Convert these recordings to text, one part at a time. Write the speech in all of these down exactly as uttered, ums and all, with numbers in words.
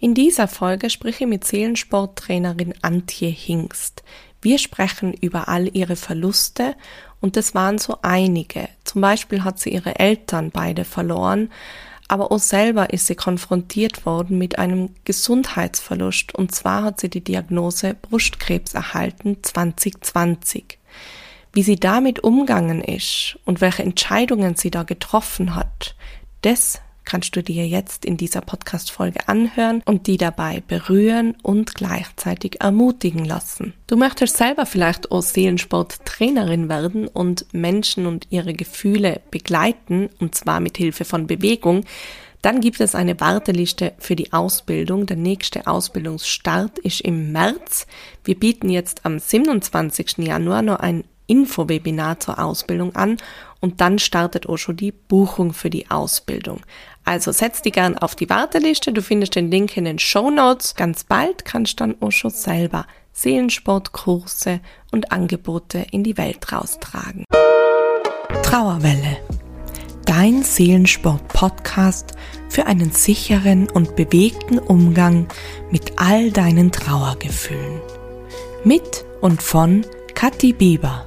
In dieser Folge spreche ich mit Seelensporttrainerin Antje Hingst. Wir sprechen über all ihre Verluste und das waren so einige. Zum Beispiel hat sie ihre Eltern beide verloren, aber auch selber ist sie konfrontiert worden mit einem Gesundheitsverlust und zwar hat sie die Diagnose Brustkrebs erhalten zwanzig zwanzig. Wie sie damit umgegangen ist und welche Entscheidungen sie da getroffen hat, das kannst du dir jetzt in dieser Podcast-Folge anhören und die dabei berühren und gleichzeitig ermutigen lassen. Du möchtest selber vielleicht auch Seelensport-Trainerin werden und Menschen und ihre Gefühle begleiten, und zwar mit Hilfe von Bewegung, dann gibt es eine Warteliste für die Ausbildung. Der nächste Ausbildungsstart ist im März. Wir bieten jetzt am siebenundzwanzigsten Januar noch ein Infowebinar zur Ausbildung an und dann startet auch schon die Buchung für die Ausbildung. Also setz dich gern auf die Warteliste, du findest den Link in den Shownotes. Ganz bald kannst du dann auch schon selber Seelensportkurse und Angebote in die Welt raustragen. Trauerwelle, dein Seelensport-Podcast für einen sicheren und bewegten Umgang mit all deinen Trauergefühlen. Mit und von Kathi Bieber.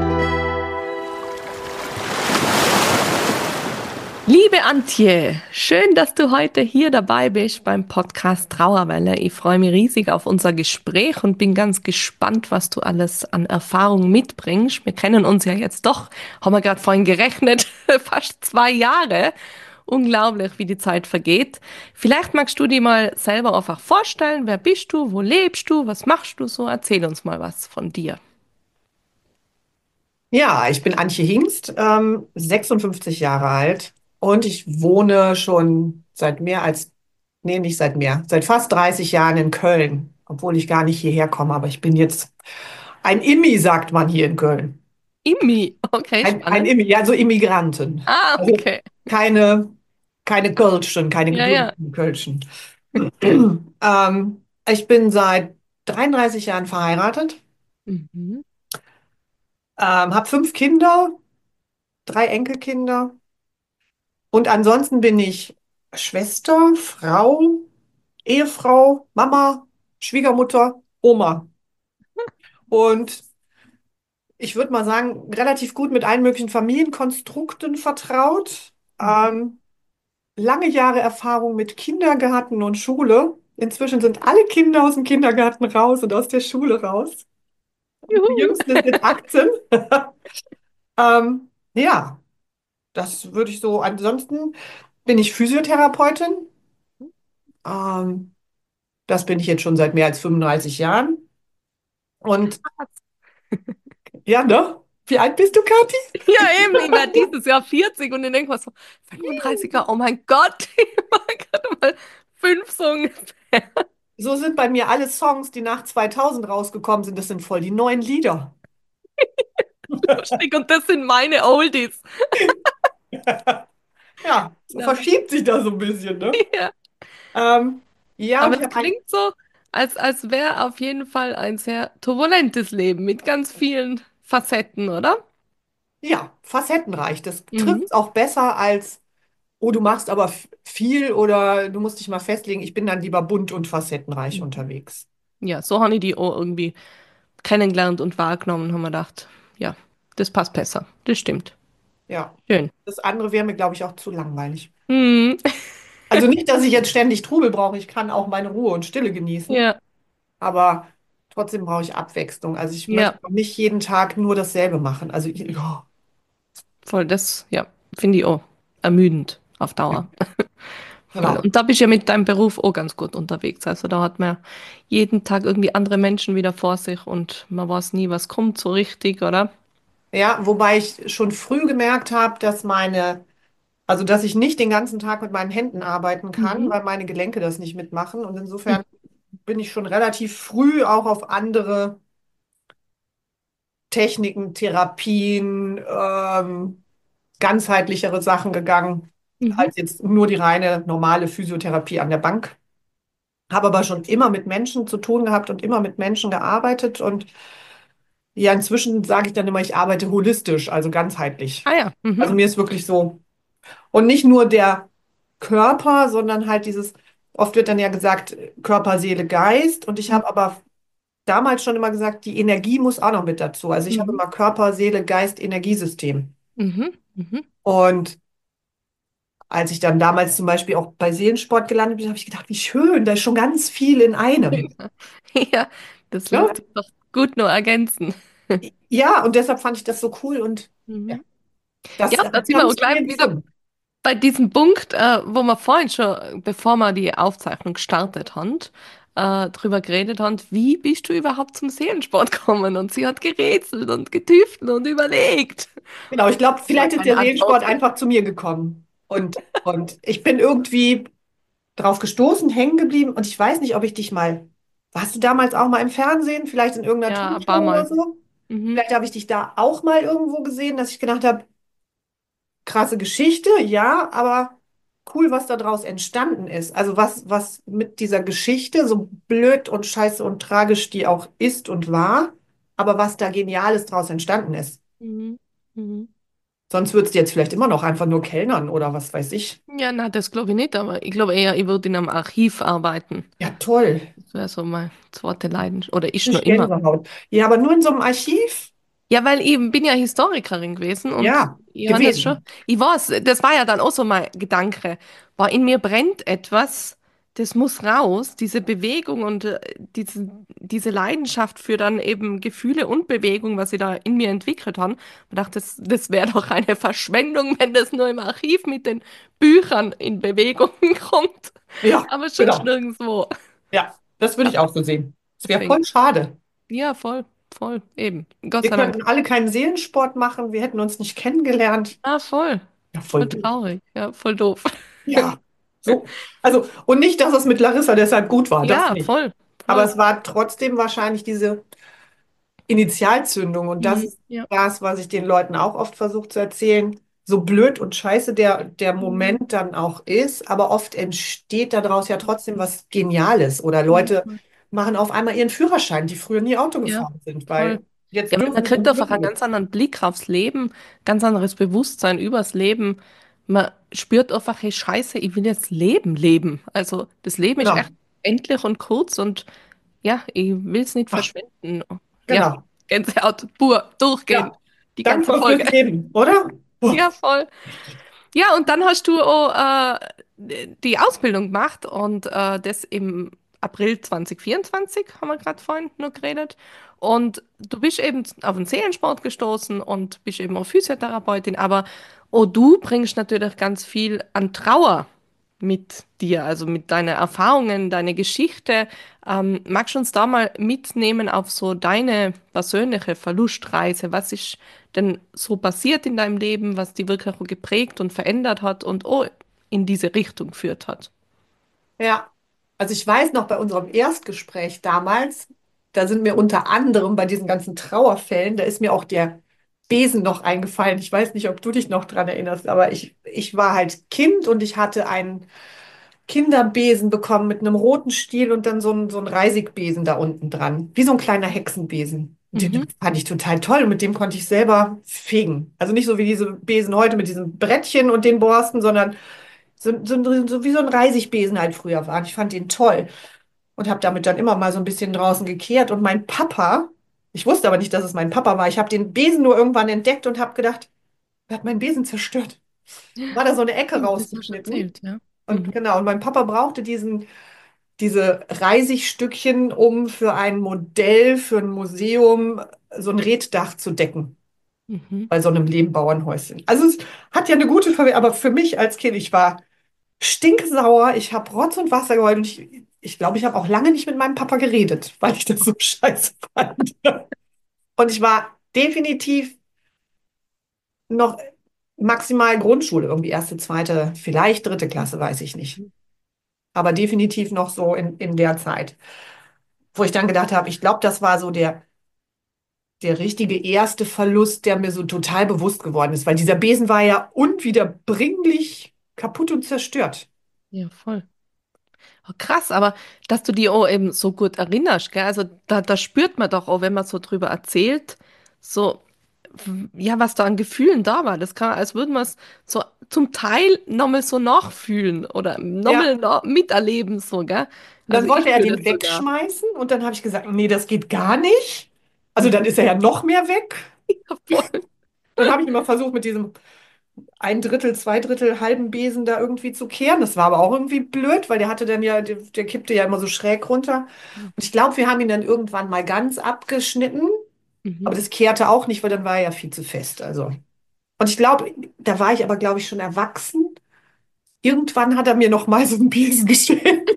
Liebe Antje, schön, dass du heute hier dabei bist beim Podcast Trauerwelle. Ich freue mich riesig auf unser Gespräch und bin ganz gespannt, was du alles an Erfahrung mitbringst. Wir kennen uns ja jetzt doch, haben wir gerade vorhin gerechnet, fast zwei Jahre. Unglaublich, wie die Zeit vergeht. Vielleicht magst du dir mal selber einfach vorstellen, wer bist du, wo lebst du, was machst du so? Erzähl uns mal was von dir. Ja, ich bin Antje Hingst, ähm, sechsundfünfzig Jahre alt und ich wohne schon seit mehr als, nee, nicht seit mehr, seit fast dreißig Jahren in Köln, obwohl ich gar nicht hierher komme, aber ich bin jetzt ein Immi, sagt man hier in Köln. Immi, okay, Ein, ein spannend. Immi, ja, so Immigranten. Ah, Also okay. keine, keine Kölschen, keine Ja, ja. gebürtigen Kölschen. Ähm, ich bin seit dreiunddreißig Jahren verheiratet, Mhm. ähm, habe fünf Kinder, drei Enkelkinder. Und ansonsten bin ich Schwester, Frau, Ehefrau, Mama, Schwiegermutter, Oma. Und ich würde mal sagen, relativ gut mit allen möglichen Familienkonstrukten vertraut. Ähm, lange Jahre Erfahrung mit Kindergarten und Schule. Inzwischen sind alle Kinder aus dem Kindergarten raus und aus der Schule raus. Die Juhu. Jüngste ist jetzt achtzehn. Ähm, ja, das würde ich so. Ansonsten bin ich Physiotherapeutin. Ähm, Das bin ich jetzt schon seit mehr als fünfunddreißig Jahren. Und ja, ne? Wie alt bist du, Kathi? Ja, eben, ich werde dieses Jahr vierzig und ich denke mal so, fünfunddreißiger, oh mein Gott, ich war gerade mal fünf so ungefähr. So sind bei mir alle Songs, die nach zweitausend rausgekommen sind. Das sind voll die neuen Lieder. Lustig und das sind meine Oldies. Ja, so Ja. verschiebt sich das so ein bisschen, ne? Ja. Ähm, ja, und Aber ich es habe ein, klingt so, als, als wäre auf jeden Fall ein sehr turbulentes Leben mit ganz vielen Facetten, oder? ja, facettenreich. Das trifft Mhm. es auch besser als, oh, du machst aber f- viel oder du musst dich mal festlegen. Ich bin dann lieber bunt und facettenreich Mhm. unterwegs. Ja, so habe ich die auch irgendwie kennengelernt und wahrgenommen, haben wir gedacht, ja, das passt besser. Das stimmt. Ja, Schön. das andere wäre mir, glaube ich, auch zu langweilig. Mhm. Also nicht, dass ich jetzt ständig Trubel brauche. Ich kann auch meine Ruhe und Stille genießen. Ja, Aber trotzdem brauche ich Abwechslung. Also ich möchte ja, auch nicht jeden Tag nur dasselbe machen. Also ich- ja, voll, das, ja, finde ich auch ermüdend auf Dauer. Voll. genau. Und da bist du ja mit deinem Beruf auch ganz gut unterwegs. Also da hat man jeden Tag irgendwie andere Menschen wieder vor sich und man weiß nie, was kommt so richtig, oder? Ja, wobei ich schon früh gemerkt habe, dass meine, also dass ich nicht den ganzen Tag mit meinen Händen arbeiten kann, Mhm. weil meine Gelenke das nicht mitmachen. Und insofern bin ich schon relativ früh auch auf andere Techniken, Therapien, ähm, ganzheitlichere Sachen gegangen, Mhm. als jetzt nur die reine normale Physiotherapie an der Bank. Habe aber schon immer mit Menschen zu tun gehabt und immer mit Menschen gearbeitet. Und ja, inzwischen sage ich dann immer, ich arbeite holistisch, also ganzheitlich. Ah ja. Also Mhm. mir ist wirklich so. Und nicht nur der Körper, sondern halt dieses, Oft wird dann ja gesagt, Körper, Seele, Geist. Und ich Mhm. habe aber damals schon immer gesagt, die Energie muss auch noch mit dazu. Also ich habe Mhm. immer Körper, Seele, Geist, Energiesystem. Mhm. Mhm. Und als ich dann damals zum Beispiel auch bei Seelensport gelandet bin, habe ich gedacht, wie schön, da ist schon ganz viel in einem. Ja, das Ne? lässt sich doch gut nur ergänzen. Ja, und deshalb fand ich das so cool und ja, Mhm. das Ja, da hat sind wir auch ganz bei gleich mir wieder gefunden. bei diesem Punkt, äh, wo wir vorhin schon, bevor wir die Aufzeichnung gestartet haben, äh, drüber geredet haben, wie bist du überhaupt zum Seelensport gekommen? Und sie hat gerätselt und getüftelt und überlegt. Genau, ich glaube, Aber vielleicht ist keine der Antwort. Seelensport einfach zu mir gekommen. Und, und ich bin irgendwie drauf gestoßen, hängen geblieben und ich weiß nicht, ob ich dich mal, warst du damals auch mal im Fernsehen, vielleicht in irgendeiner Ja, ein Talkshow paar oder Mal. so? Mhm. Vielleicht habe ich dich da auch mal irgendwo gesehen, dass ich gedacht habe, krasse Geschichte, ja, aber cool, was da draus entstanden ist. Also was, was mit dieser Geschichte, so blöd und scheiße und tragisch die auch ist und war, aber was da Geniales draus entstanden ist. Mhm. Mhm. Sonst würdest du jetzt vielleicht immer noch einfach nur kellnern oder was weiß ich. Ja, na, das glaube ich nicht, aber ich glaube eher, ich würde in einem Archiv arbeiten. Ja, toll. Das wäre so meine zweite Leidenschaft. Oder ist noch Ich immer. Gänsehaut. Ja, aber nur in so einem Archiv? Ja, weil ich bin ja Historikerin gewesen und Ja, ich habe das schon, gewesen. ich weiß, das war ja dann auch so mein Gedanke, war in mir brennt etwas, das muss raus, diese Bewegung und äh, diese, diese Leidenschaft für dann eben Gefühle und Bewegung, was sie da in mir entwickelt haben. Ich dachte, das, das wäre doch eine Verschwendung, wenn das nur im Archiv mit den Büchern in Bewegung kommt, Ja, aber sonst genau. nirgendwo. Ja, das würde ich auch so sehen. Es wäre Deswegen, voll schade. ja, voll, voll, eben, Gott Wir sei Dank. könnten alle keinen Seelensport machen, wir hätten uns nicht kennengelernt. Ah, voll. Ja, voll Voll doof. traurig. Ja, voll doof. Ja, so. Also, und nicht, dass es mit Larissa deshalb gut war, das Ja, nicht. voll, Aber voll. es war trotzdem wahrscheinlich diese Initialzündung. Und das Mhm. ist Ja. das, was ich den Leuten auch oft versuche zu erzählen. So blöd und scheiße der, der Mhm. Moment dann auch ist, aber oft entsteht daraus ja trotzdem was Geniales. Oder Ja, Leute voll. machen auf einmal ihren Führerschein, die früher nie Auto Ja, gefahren sind, voll. weil jetzt Ja, man dürfen kriegt und einfach dürfen einen wir. ganz anderen Blick aufs Leben, ganz anderes Bewusstsein übers Leben. Man spürt einfach, hey, Scheiße, ich will jetzt Leben leben. Also das Leben ist echt Genau, endlich und kurz und ja, ich will es nicht ach, verschwenden. Ja, genau. Gänsehaut pur, durchgehend, Ja, die ganze dankbar fürs Folge. Leben, oder? Puh. Ja, voll. Ja, und dann hast du auch, äh, die Ausbildung gemacht und äh, das im April zwanzig vierundzwanzig, haben wir gerade vorhin noch geredet. Und du bist eben auf den Seelensport gestoßen und bist eben auch Physiotherapeutin, aber auch du bringst natürlich ganz viel an Trauer mit dir, also mit deinen Erfahrungen, deine Geschichte. Ähm, magst du uns da mal mitnehmen auf so deine persönliche Verlustreise? Was ist denn so passiert in deinem Leben, was dich wirklich auch geprägt und verändert hat und auch in diese Richtung geführt hat? Ja, also ich weiß noch bei unserem Erstgespräch damals, da sind mir unter anderem bei diesen ganzen Trauerfällen, da ist mir auch der Besen noch eingefallen. Ich weiß nicht, ob du dich noch dran erinnerst, aber ich, ich war halt Kind und ich hatte einen Kinderbesen bekommen mit einem roten Stiel und dann so ein, so ein Reisigbesen da unten dran, wie so ein kleiner Hexenbesen. Und den Mhm, fand ich total toll und mit dem konnte ich selber fegen. Also nicht so wie diese Besen heute mit diesem Brettchen und den Borsten, sondern so, so, so wie so ein Reisigbesen halt früher war. Und ich fand den toll und habe damit dann immer mal so ein bisschen draußen gekehrt. Und mein Papa, ich wusste aber nicht, dass es mein Papa war. Ich habe den Besen nur irgendwann entdeckt und habe gedacht, wer hat meinen Besen zerstört? War da so eine Ecke stimmt, das hast du rausgeschnitten. erzählt, ja. Und Mhm. genau, und mein Papa brauchte diesen, diese Reisigstückchen, um für ein Modell, für ein Museum so ein Reetdach zu decken. Mhm. Bei so einem Lehmbauernhäuschen. Also es hat ja eine gute Verwendung, aber für mich als Kind, ich war stinksauer, ich habe Rotz und Wasser geheult und ich, ich glaube, ich habe auch lange nicht mit meinem Papa geredet, weil ich das so scheiße fand. Und ich war definitiv noch maximal Grundschule, irgendwie erste, zweite, vielleicht dritte Klasse, weiß ich nicht. Aber definitiv noch so in, in der Zeit, wo ich dann gedacht habe, ich glaube, das war so der, der richtige erste Verlust, der mir so total bewusst geworden ist, weil dieser Besen war ja unwiederbringlich kaputt und zerstört. Ja, voll. Oh, krass, aber dass du die auch eben so gut erinnerst, gell? Also da, da spürt man doch auch, wenn man so drüber erzählt, so ja, was da an Gefühlen da war. Das kann, als würde man es so zum Teil nochmal so nachfühlen oder Ja. nochmal na miterleben, so, gell? Und Also dann ich wollte er fühle den das sogar. wegschmeißen und dann habe ich gesagt, nee, das geht gar nicht. Also dann Mhm. ist er ja noch mehr weg. Ja, voll. Dann habe ich immer versucht, mit diesem ein Drittel, zwei Drittel halben Besen da irgendwie zu kehren. Das war aber auch irgendwie blöd, weil der hatte dann ja, der, der kippte ja immer so schräg runter. Und ich glaube, wir haben ihn dann irgendwann mal ganz abgeschnitten, Mhm. aber das kehrte auch nicht, weil dann war er ja viel zu fest. Also. Und ich glaube, da war ich aber, glaube ich, schon erwachsen. Irgendwann hat er mir noch mal so einen Besen geschenkt.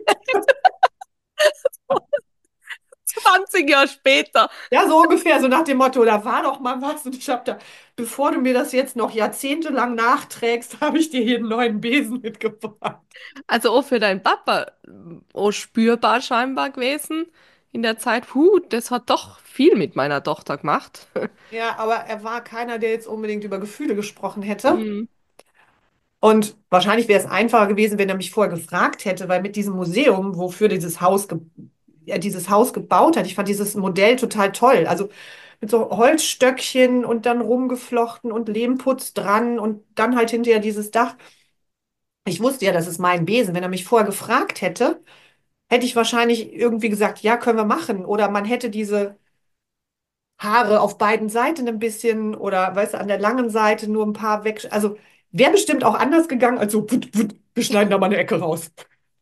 zwanzig Jahre später. Ja, so ungefähr, so nach dem Motto, da war doch mal was und ich habe da, bevor du mir das jetzt noch jahrzehntelang nachträgst, habe ich dir hier einen neuen Besen mitgebracht. Also auch für deinen Papa auch spürbar scheinbar gewesen in der Zeit. Huh, das hat doch viel mit meiner Tochter gemacht. Ja, aber er war keiner, der jetzt unbedingt über Gefühle gesprochen hätte. Mhm. Und wahrscheinlich wäre es einfacher gewesen, wenn er mich vorher gefragt hätte, weil mit diesem Museum, wofür dieses Haus, ge er dieses Haus gebaut hat, ich fand dieses Modell total toll. Also mit so Holzstöckchen und dann rumgeflochten und Lehmputz dran und dann halt hinterher dieses Dach. Ich wusste ja, das ist mein Besen. Wenn er mich vorher gefragt hätte, hätte ich wahrscheinlich irgendwie gesagt, ja, können wir machen. Oder man hätte diese Haare auf beiden Seiten ein bisschen oder, weißt du, an der langen Seite nur ein paar weg. Also wäre bestimmt auch anders gegangen, als so, wut, wut, wir schneiden da mal eine Ecke raus.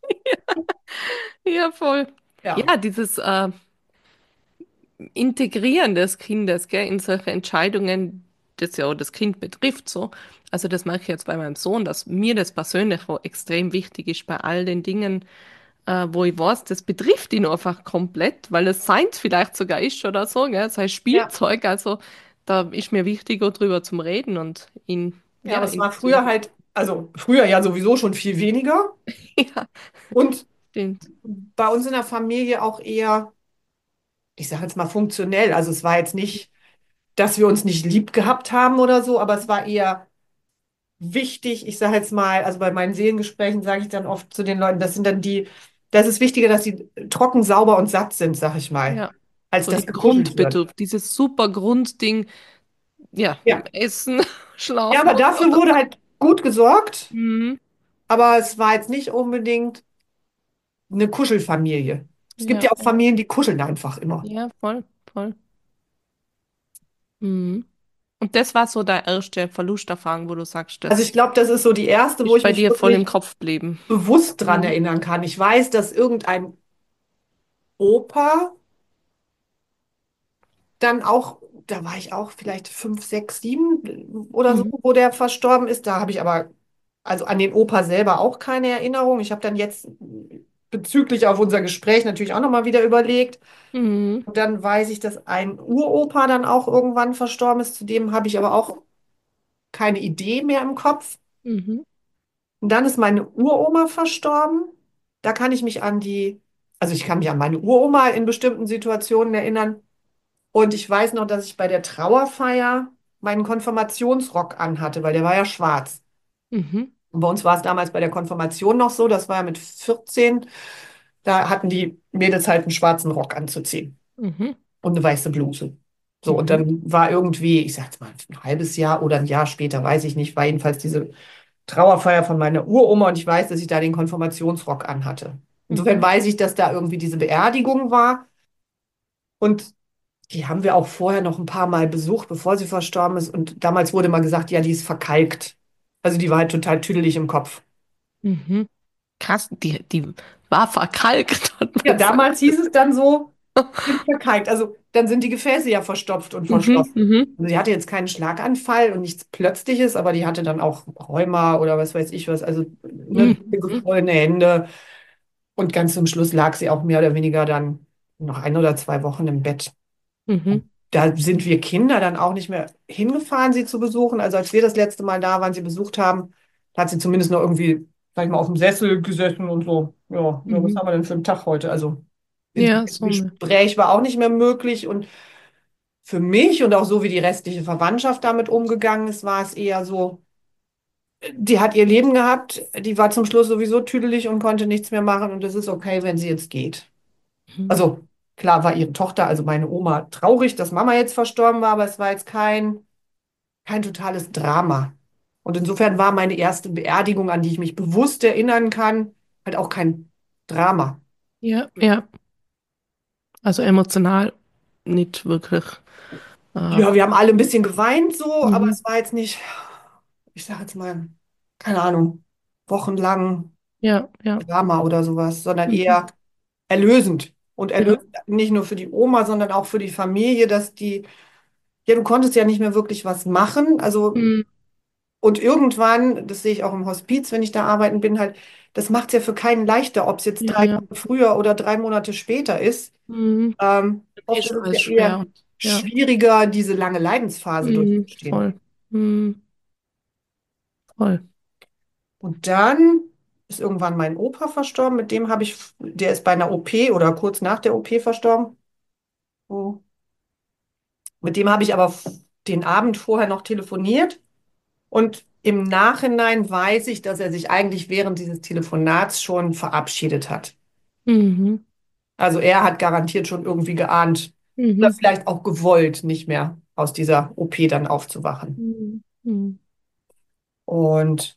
Ja, voll. Ja, Ja, dieses äh, Integrieren des Kindes, gell, in solche Entscheidungen, das ja auch das Kind betrifft, so. Also das merke ich jetzt bei meinem Sohn, dass mir das persönlich auch extrem wichtig ist bei all den Dingen, äh, wo ich weiß, das betrifft ihn einfach komplett, weil es seins vielleicht sogar ist oder so, gell, sein ja. Spielzeug. Also da ist mir wichtig, auch drüber zum Reden und ihn, Ja, ja, aber es ihn war zu. früher halt, also früher ja sowieso schon viel weniger. Ja, Und stimmt. bei uns in der Familie auch eher, ich sage jetzt mal funktionell. Also es war jetzt nicht, dass wir uns nicht lieb gehabt haben oder so, aber es war eher wichtig, ich sage jetzt mal, also bei meinen Seelengesprächen sage ich dann oft zu den Leuten, das sind dann die, das ist wichtiger, dass sie trocken, sauber und satt sind, sag ich mal, Ja, als so dass die gekuschelt wird. Grundbedürfnisse, dieses super Grundding, ja, Ja. Essen, Ja, Schlafen aber und so. dafür wurde halt gut gesorgt, Mhm. aber es war jetzt nicht unbedingt eine Kuschelfamilie. Es gibt Ja, ja auch Familien, die kuscheln einfach immer. ja, voll, voll. Mhm. Und das war so deine erste Verlusterfahrung, wo du sagst, Also ich das glaube, das ist so die erste, wo ist ich bei mich dir voll im wirklich Kopf geblieben. bewusst dran Mhm. erinnern kann. Ich weiß, dass irgendein Opa dann auch, da war ich auch vielleicht fünf, sechs, sieben oder so, Mhm. wo der verstorben ist. Da habe ich aber, also an den Opa selber auch keine Erinnerung. Ich habe dann jetzt bezüglich auf unser Gespräch natürlich auch nochmal wieder überlegt. Mhm. Und dann weiß ich, dass ein Uropa dann auch irgendwann verstorben ist. Zudem habe ich aber auch keine Idee mehr im Kopf. Mhm. Und dann ist meine Uroma verstorben. Da kann ich mich an die, also ich kann mich an meine Uroma in bestimmten Situationen erinnern. Und ich weiß noch, dass ich bei der Trauerfeier meinen Konfirmationsrock anhatte, weil der war ja schwarz. Mhm. Und bei uns war es damals bei der Konfirmation noch so, das war ja mit vierzehn, da hatten die Mädels halt einen schwarzen Rock anzuziehen Mhm. und eine weiße Bluse. So, und Mhm. dann war irgendwie, ich sag jetzt mal, ein halbes Jahr oder ein Jahr später, weiß ich nicht, war jedenfalls diese Trauerfeier von meiner Uroma und ich weiß, dass ich da den Konfirmationsrock anhatte. Insofern Mhm. weiß ich, dass da irgendwie diese Beerdigung war und die haben wir auch vorher noch ein paar Mal besucht, bevor sie verstorben ist. Und damals wurde mal gesagt, ja, die ist verkalkt. Also die war halt total tüdelig im Kopf. Mhm. Krass, die, die war verkalkt, hat Ja, man gesagt. damals hieß es dann so, die ist verkalkt. Also dann sind die Gefäße ja verstopft und Mhm. verschlossen. Mhm. Also sie hatte jetzt keinen Schlaganfall und nichts Plötzliches, aber die hatte dann auch Rheuma oder was weiß ich was. Also ne, Mhm. geschwollene Hände. Und ganz zum Schluss lag sie auch mehr oder weniger dann noch ein oder zwei Wochen im Bett. Mhm. Da sind wir Kinder dann auch nicht mehr hingefahren, sie zu besuchen. Also als wir das letzte Mal da waren, sie besucht haben, da hat sie zumindest noch irgendwie, sag ich mal, auf dem Sessel gesessen und so. Ja, ja, was Mhm. haben wir denn für einen Tag heute? Also ins Ja, so mal. Gespräch war auch nicht mehr möglich. Und für mich und auch so, wie die restliche Verwandtschaft damit umgegangen ist, war es eher so, die hat ihr Leben gehabt, die war zum Schluss sowieso tüdelig und konnte nichts mehr machen und es ist okay, wenn sie jetzt geht. Mhm. Also klar war ihre Tochter, also meine Oma, traurig, dass Mama jetzt verstorben war, aber es war jetzt kein, kein totales Drama. Und insofern war meine erste Beerdigung, an die ich mich bewusst erinnern kann, halt auch kein Drama. Ja, ja. Also emotional nicht wirklich. Äh, Ja, wir haben alle ein bisschen geweint so, aber mhm. es war jetzt nicht, ich sage jetzt mal, keine Ahnung, wochenlang Ja, ja. Drama oder sowas, sondern Mhm. eher erlösend. Und Ja. erlösend nicht nur für die Oma, sondern auch für die Familie, dass die, ja, du konntest ja nicht mehr wirklich was machen. Also, Mhm. und irgendwann, das sehe ich auch im Hospiz, wenn ich da arbeiten bin, halt, das macht es ja für keinen leichter, ob es jetzt Ja, drei ja. Monate früher oder drei Monate später ist. Mhm. Ähm, oft Ist ist es alles ja schwer eher und ja. schwieriger, diese lange Leidensphase Mhm. durchzustehen. Voll. Mhm. Voll. Und dann ist irgendwann mein Opa verstorben, mit dem habe ich, der ist bei einer O P oder kurz nach der O P verstorben. Oh. Mit dem habe ich aber f- den Abend vorher noch telefoniert und im Nachhinein weiß ich, dass er sich eigentlich während dieses Telefonats schon verabschiedet hat. Mhm. Also er hat garantiert schon irgendwie geahnt oder Mhm. vielleicht auch gewollt, nicht mehr aus dieser O P dann aufzuwachen. Mhm. Mhm. Und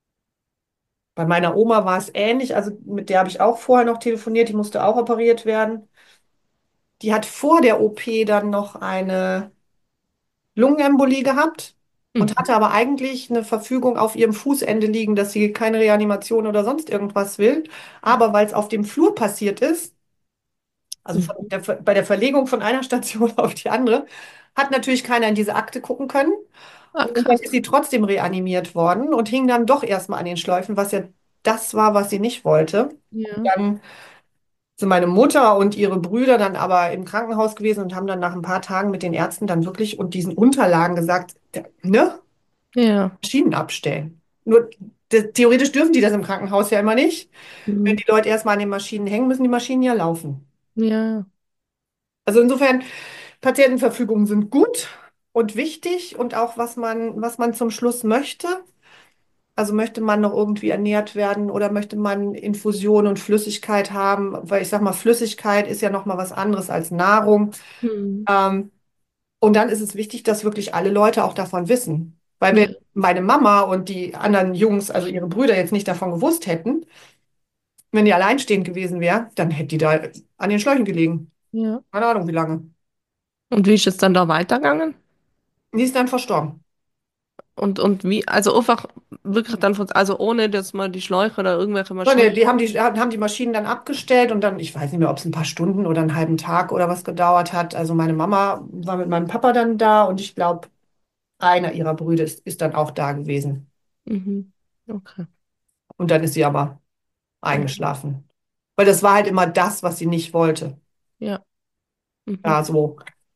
bei meiner Oma war es ähnlich, also mit der habe ich auch vorher noch telefoniert, die musste auch operiert werden. Die hat vor der O P dann noch eine Lungenembolie gehabt und Mhm. hatte aber eigentlich eine Verfügung auf ihrem Fußende liegen, dass sie keine Reanimation oder sonst irgendwas will. Aber weil es auf dem Flur passiert ist, also von Mhm. der, bei der Verlegung von einer Station auf die andere, hat natürlich keiner in diese Akte gucken können. Ach, Und dann krass. ist sie trotzdem reanimiert worden und hing dann doch erstmal an den Schläufen, was ja das war, was sie nicht wollte. Ja. Dann sind meine Mutter und ihre Brüder dann aber im Krankenhaus gewesen und haben dann nach ein paar Tagen mit den Ärzten dann wirklich und diesen Unterlagen gesagt, ja, ne, Ja. Maschinen abstellen. Nur the- theoretisch dürfen die das im Krankenhaus ja immer nicht. Wenn Mhm. die Leute erstmal an den Maschinen hängen, müssen die Maschinen ja laufen. Ja. Also insofern, Patientenverfügungen sind gut und wichtig und auch was man, was man zum Schluss möchte. Also möchte man noch irgendwie ernährt werden oder möchte man Infusion und Flüssigkeit haben? Weil ich sag mal, Flüssigkeit ist ja noch mal was anderes als Nahrung. Mhm. Ähm, und dann ist es wichtig, dass wirklich alle Leute auch davon wissen. Weil wenn Ja. meine Mama und die anderen Jungs, also ihre Brüder, jetzt nicht davon gewusst hätten, wenn die alleinstehend gewesen wäre, dann hätte die da an den Schläuchen gelegen. Ja. Keine Ahnung, wie lange. Und wie ist es dann da weitergegangen? Die ist dann verstorben. Und, und wie, also einfach wirklich dann von, also ohne, dass man die Schläuche oder irgendwelche So, Maschinen. ne, die haben die, haben die Maschinen dann abgestellt und dann, ich weiß nicht mehr, ob es ein paar Stunden oder einen halben Tag oder was gedauert hat. Also meine Mama war mit meinem Papa dann da und ich glaube, einer ihrer Brüder ist, ist dann auch da gewesen. Mhm. Okay. Und dann ist sie aber Mhm. eingeschlafen. Weil das war halt immer das, was sie nicht wollte. Ja. Mhm. Ja, so,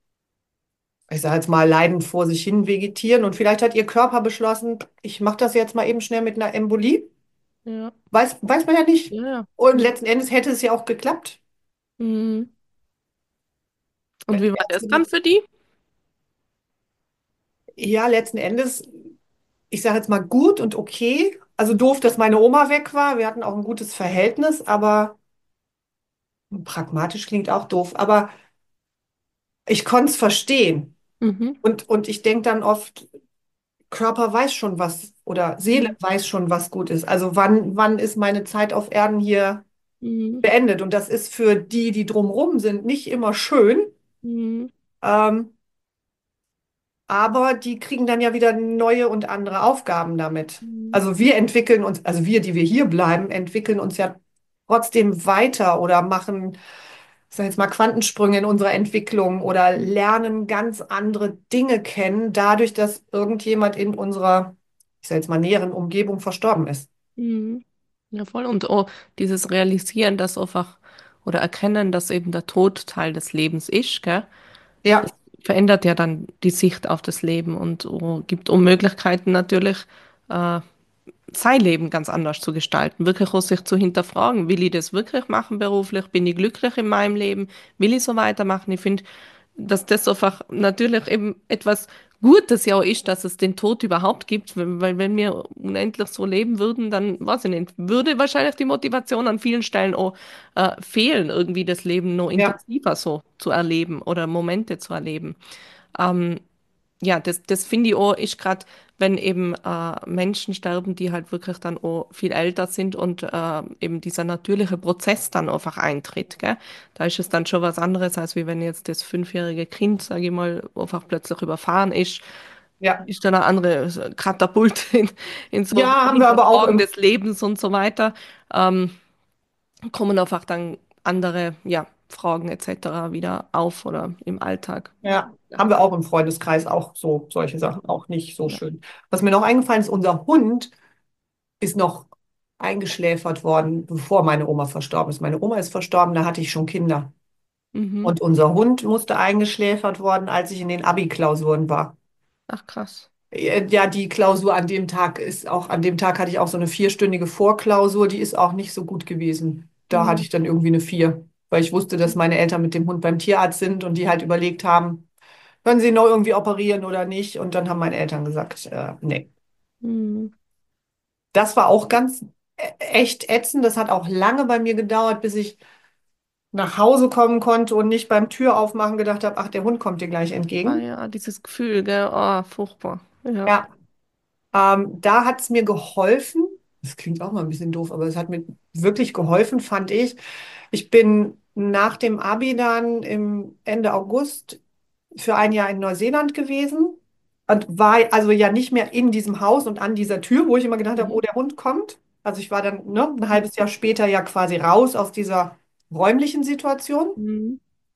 ich sage jetzt mal, leidend vor sich hin vegetieren. Und vielleicht hat ihr Körper beschlossen, ich mache das jetzt mal eben schnell mit einer Embolie. Ja. Weiß, weiß man ja nicht. Ja. Ja. Und Ja. letzten Endes hätte es ja auch geklappt. Mhm. Und Wenn wie die war das Ärzte dann nicht, für die? ja, letzten Endes, ich sage jetzt mal gut und okay. Also doof, dass meine Oma weg war. Wir hatten auch ein gutes Verhältnis, aber pragmatisch klingt auch doof. Aber ich konnte es verstehen. Mhm. Und, und ich denke dann oft, Körper weiß schon was oder Seele Mhm. weiß schon, was gut ist. Also wann, wann ist meine Zeit auf Erden hier Mhm. beendet? Und das ist für die, die drumherum sind, nicht immer schön. Mhm. Ähm, aber die kriegen dann ja wieder neue und andere Aufgaben damit. Mhm. Also wir entwickeln uns, also wir, die wir hier bleiben, entwickeln uns ja trotzdem weiter oder machen, ich sag jetzt mal, Quantensprünge in unserer Entwicklung oder lernen ganz andere Dinge kennen, dadurch, dass irgendjemand in unserer, ich sag jetzt mal, näheren Umgebung verstorben ist. Mhm. Ja, voll. Und oh, dieses Realisieren, dass einfach, oder Erkennen, dass eben der Tod Teil des Lebens ist, gell? Das Ja, verändert ja dann die Sicht auf das Leben und oh, gibt auch Möglichkeiten natürlich, äh, sein Leben ganz anders zu gestalten. Wirklich auch sich zu hinterfragen, will ich das wirklich machen beruflich? Bin ich glücklich in meinem Leben? Will ich so weitermachen? Ich finde, dass das einfach natürlich eben etwas Gutes ja auch ist, dass es den Tod überhaupt gibt, weil weil wenn wir unendlich so leben würden, dann weiß ich nicht, würde wahrscheinlich die Motivation an vielen Stellen auch äh, fehlen, irgendwie das Leben noch ja, intensiver so zu erleben oder Momente zu erleben. Ähm, ja, das, das finde ich auch, ist gerade, wenn eben äh, Menschen sterben, die halt wirklich dann auch viel älter sind und äh, eben dieser natürliche Prozess dann einfach eintritt, gell? Da ist es dann schon was anderes, als wie wenn jetzt das fünfjährige Kind, sage ich mal, einfach plötzlich überfahren ist, Ja. ist dann eine andere so Katapult in, in so Ja, haben wir viele aber auch Fragen im, des Lebens und so weiter. Ähm, kommen einfach dann andere, ja, Fragen et cetera wieder auf oder im Alltag. ja, Ja, haben wir auch im Freundeskreis auch so solche Sachen, auch nicht so ja. schön. Was mir noch eingefallen ist, unser Hund ist noch eingeschläfert worden, bevor meine Oma verstorben ist. Meine Oma ist verstorben, da hatte ich schon Kinder. Mhm. Und unser Hund musste eingeschläfert worden, als ich in den Abi-Klausuren war. Ach krass. Äh, Ja, die Klausur an dem Tag ist auch, an dem Tag hatte ich auch so eine vierstündige Vorklausur, die ist auch nicht so gut gewesen. Da hatte Mhm. ich dann irgendwie eine Vier, weil ich wusste, dass meine Eltern mit dem Hund beim Tierarzt sind und die halt überlegt haben, können sie ihn noch irgendwie operieren oder nicht? Und dann haben meine Eltern gesagt, äh, nee. Mhm. Das war auch ganz äh, echt ätzend. Das hat auch lange bei mir gedauert, bis ich nach Hause kommen konnte und nicht beim Tür aufmachen gedacht habe, ach, der Hund kommt dir gleich Ah entgegen. ja, dieses Gefühl, gell? Oh, furchtbar. Ja. Ja, ähm, da hat es mir geholfen. Das klingt auch mal ein bisschen doof, aber es hat mir wirklich geholfen, fand ich. Ich bin nach dem Abi dann im Ende August für ein Jahr in Neuseeland gewesen und war also ja nicht mehr in diesem Haus und an dieser Tür, wo ich immer gedacht habe, oh, Mhm. der Hund kommt. Also ich war dann, ne, ein halbes Jahr später ja quasi raus aus dieser räumlichen Situation, Mhm.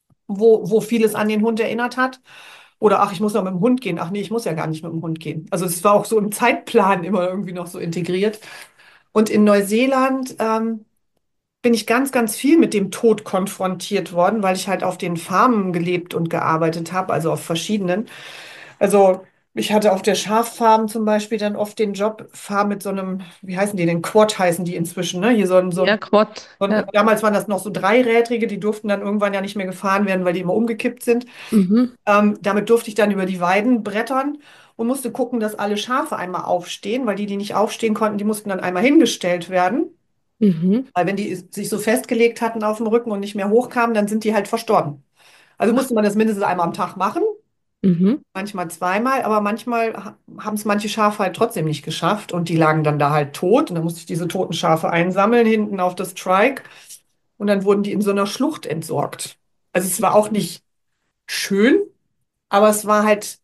wo, wo vieles an den Hund erinnert hat. Oder ach, ich muss noch mit dem Hund gehen. Ach nee, ich muss ja gar nicht mit dem Hund gehen. Also es war auch so im Zeitplan immer irgendwie noch so integriert. Und in Neuseeland ähm, bin ich ganz, ganz viel mit dem Tod konfrontiert worden, weil ich halt auf den Farmen gelebt und gearbeitet habe, also auf verschiedenen. Also ich hatte auf der Schaffarm zum Beispiel dann oft den Job, fahr mit so einem, wie heißen die denn? Quad heißen die inzwischen, ne? Hier so ein, so Ja, ein, Quad. so ein, Ja. damals waren das noch so dreirädrige, die durften dann irgendwann ja nicht mehr gefahren werden, weil die immer umgekippt sind. Mhm. Ähm, damit durfte ich dann über die Weiden brettern und musste gucken, dass alle Schafe einmal aufstehen, weil die, die nicht aufstehen konnten, die mussten dann einmal hingestellt werden. Mhm. Weil wenn die sich so festgelegt hatten auf dem Rücken und nicht mehr hochkamen, dann sind die halt verstorben. Also musste man das mindestens einmal am Tag machen, Mhm. manchmal zweimal, aber manchmal ha- haben es manche Schafe halt trotzdem nicht geschafft und die lagen dann da halt tot und dann musste ich diese toten Schafe einsammeln hinten auf das Trike und dann wurden die in so einer Schlucht entsorgt. Also es war auch nicht schön, aber es war halt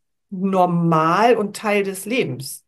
normal und Teil des Lebens.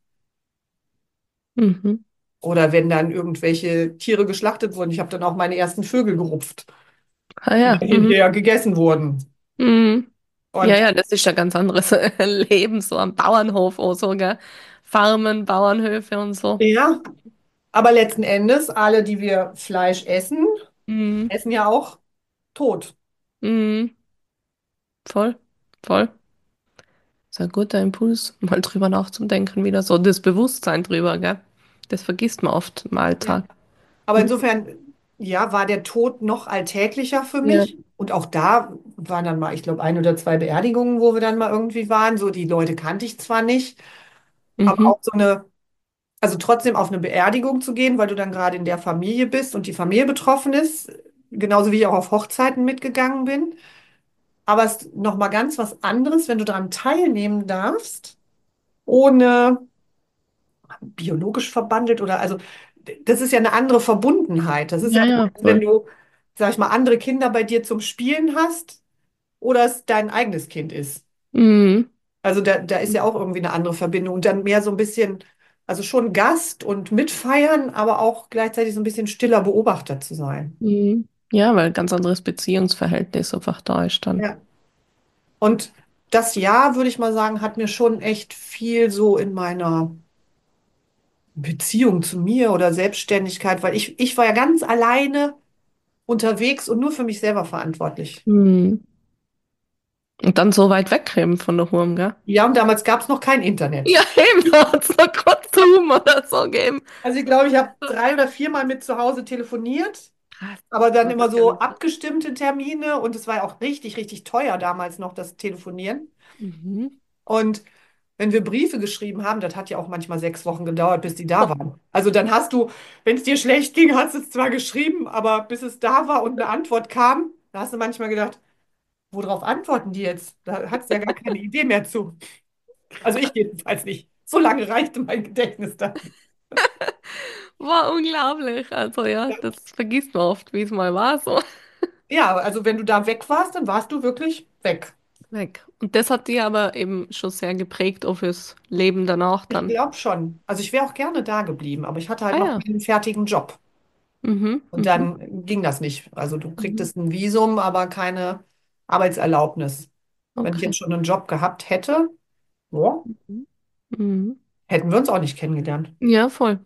Mhm. Oder wenn dann irgendwelche Tiere geschlachtet wurden. Ich habe dann auch meine ersten Vögel gerupft, Ah die ja. dann Mhm. hinterher gegessen wurden. Mhm. Ja, Und ja, das ist ja ganz anderes Leben, so am Bauernhof oder so, gell? Farmen, Bauernhöfe und so. ja, aber letzten Endes, alle, die wir Fleisch essen, Mhm. essen ja auch tot. Mhm. Voll, voll. Ist ein guter Impuls, mal drüber nachzudenken, wieder so das Bewusstsein drüber, gell? Das vergisst man oft im Ja. Alltag. Aber Mhm. insofern, ja, war der Tod noch alltäglicher für Ja. mich. Und auch da waren dann mal, ich glaube, ein oder zwei Beerdigungen, wo wir dann mal irgendwie waren. So, die Leute kannte ich zwar nicht, aber Mhm. auch so eine, also trotzdem auf eine Beerdigung zu gehen, weil du dann gerade in der Familie bist und die Familie betroffen ist, genauso wie ich auch auf Hochzeiten mitgegangen bin. Aber es ist nochmal ganz was anderes, wenn du daran teilnehmen darfst, ohne biologisch verbandelt oder also das ist ja eine andere Verbundenheit. Das ist ja Ja, so, ja, als wenn voll. du, sag ich mal, andere Kinder bei dir zum Spielen hast oder es dein eigenes Kind ist. Mhm. Also da, da ist ja auch irgendwie eine andere Verbindung und dann mehr so ein bisschen, also schon Gast und mitfeiern, aber auch gleichzeitig so ein bisschen stiller Beobachter zu sein. Mhm. Ja, weil ganz anderes Beziehungsverhältnis einfach da ist dann. Ja. Und das Jahr, würde ich mal sagen, hat mir schon echt viel so in meiner Beziehung zu mir oder Selbstständigkeit, weil ich, ich war ja ganz alleine unterwegs und nur für mich selber verantwortlich. Mhm. Und dann so weit wegkommen von der Hurm, gell? Ja, und damals gab es noch kein Ja, Internet. eben, da hat es noch kurz Zoom oder so gegeben. Also ich glaube, ich habe drei oder viermal mit zu Hause telefoniert, Krass. aber dann Das immer ist ja so witzig. abgestimmte Termine und es war ja auch richtig, richtig teuer damals noch, das Telefonieren. Mhm. Und wenn wir Briefe geschrieben haben, das hat ja auch manchmal sechs Wochen gedauert, bis die da waren. Also dann hast du, wenn es dir schlecht ging, hast du es zwar geschrieben, aber bis es da war und eine Antwort kam, da hast du manchmal gedacht, worauf antworten die jetzt? Da hat es ja gar keine Idee mehr zu. Also ich jedenfalls nicht. So lange reichte mein Gedächtnis dann nicht. War unglaublich. Also ja, das vergisst man oft, wie es mal war, so Ja, also wenn du da weg warst, dann warst du wirklich weg. weg. Und das hat die aber eben schon sehr geprägt auch fürs Leben danach Ich dann. glaube schon. Also ich wäre auch gerne da geblieben, aber ich hatte halt Ah noch ja. keinen fertigen Job. Mhm, Und mhm, dann ging das nicht. Also du mhm. kriegtest ein Visum, aber keine Arbeitserlaubnis. Wenn ich Okay. jetzt schon einen Job gehabt hätte, ja, Mhm. Mhm. hätten wir uns auch nicht kennengelernt. Ja, voll.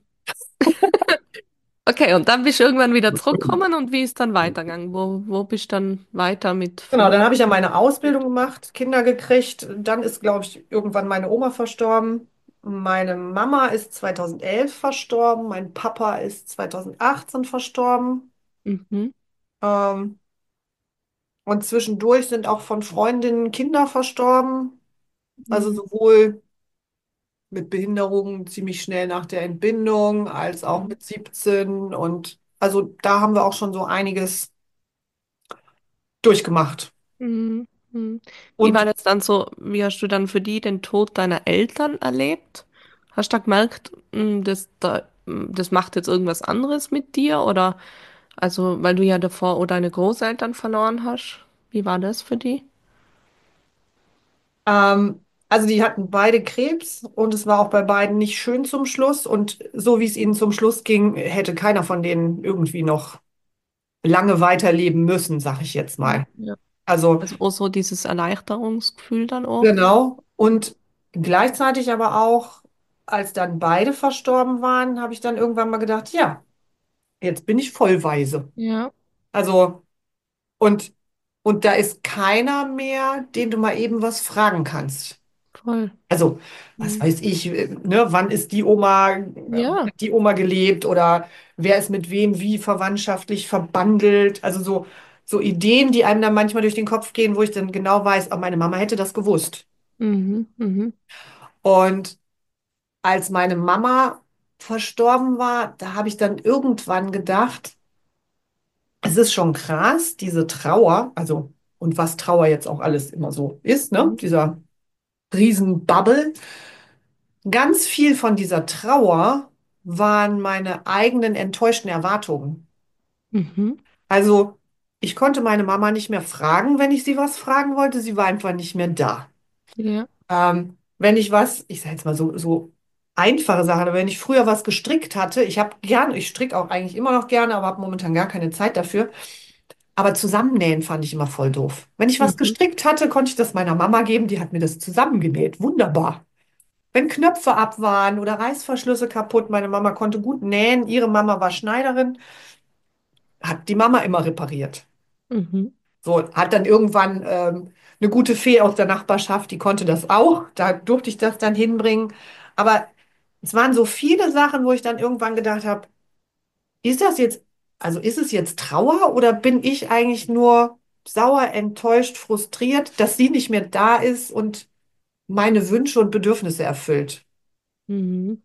Okay, und dann bist du irgendwann wieder zurückgekommen und wie ist dann weitergegangen? Wo, wo bist du dann weiter mit Genau, dann Familie? habe ich ja meine Ausbildung gemacht, Kinder gekriegt. Dann ist, glaube ich, irgendwann meine Oma verstorben. Meine Mama ist zweitausendelf verstorben. Mein Papa ist zweitausendachtzehn verstorben. Mhm. Ähm, und zwischendurch sind auch von Freundinnen Kinder verstorben. Also Mhm. sowohl mit Behinderungen ziemlich schnell nach der Entbindung als auch mit siebzehn. Und also da haben wir auch schon so einiges durchgemacht. Mhm. Mhm. Wie war Und das dann so? Wie hast du dann für die den Tod deiner Eltern erlebt? Hast du da gemerkt, mm, das, da, mm, das macht jetzt irgendwas anderes mit dir? Oder also, weil du ja davor auch deine Großeltern verloren hast. Wie war das für die? Ähm, also die hatten beide Krebs und es war auch bei beiden nicht schön zum Schluss. Und so wie es ihnen zum Schluss ging, hätte keiner von denen irgendwie noch lange weiterleben müssen, sag ich jetzt Mhm. mal. Ja. Also Also auch so dieses Erleichterungsgefühl dann auch. genau. Und gleichzeitig aber auch, als dann beide verstorben waren, habe ich dann irgendwann mal gedacht, ja, jetzt bin ich vollweise. Ja, Also und und da ist keiner mehr, den du mal eben was fragen kannst. voll. Also, was Mhm. weiß ich, äh, ne, wann ist die Oma, äh, Ja. hat die Oma gelebt oder wer ist mit wem wie verwandtschaftlich verbandelt? Also so, so Ideen, die einem dann manchmal durch den Kopf gehen, wo ich dann genau weiß, oh, meine Mama hätte das gewusst. Mhm. Mhm. Und als meine Mama verstorben war, da habe ich dann irgendwann gedacht, es ist schon krass, diese Trauer, also und was Trauer jetzt auch alles immer so ist, ne? Mhm. Dieser Riesenbubble. Ganz viel von dieser Trauer waren meine eigenen enttäuschten Erwartungen. Mhm. Also, ich konnte meine Mama nicht mehr fragen, wenn ich sie was fragen wollte. Sie war einfach nicht mehr da. Ja. Ähm, wenn ich was, ich sage jetzt mal so, so einfache Sachen, aber wenn ich früher was gestrickt hatte, ich habe gern, ich stricke auch eigentlich immer noch gerne, aber habe momentan gar keine Zeit dafür. Aber zusammennähen fand ich immer voll doof. Wenn ich was Mhm. gestrickt hatte, konnte ich das meiner Mama geben, die hat mir das zusammengenäht. Wunderbar. Wenn Knöpfe ab waren oder Reißverschlüsse kaputt, meine Mama konnte gut nähen, ihre Mama war Schneiderin, hat die Mama immer repariert. Mhm. So, hat dann irgendwann ähm, eine gute Fee aus der Nachbarschaft, die konnte das auch, da durfte ich das dann hinbringen. Aber es waren so viele Sachen, wo ich dann irgendwann gedacht habe, ist das jetzt, also ist es jetzt Trauer oder bin ich eigentlich nur sauer, enttäuscht, frustriert, dass sie nicht mehr da ist und meine Wünsche und Bedürfnisse erfüllt? Mhm.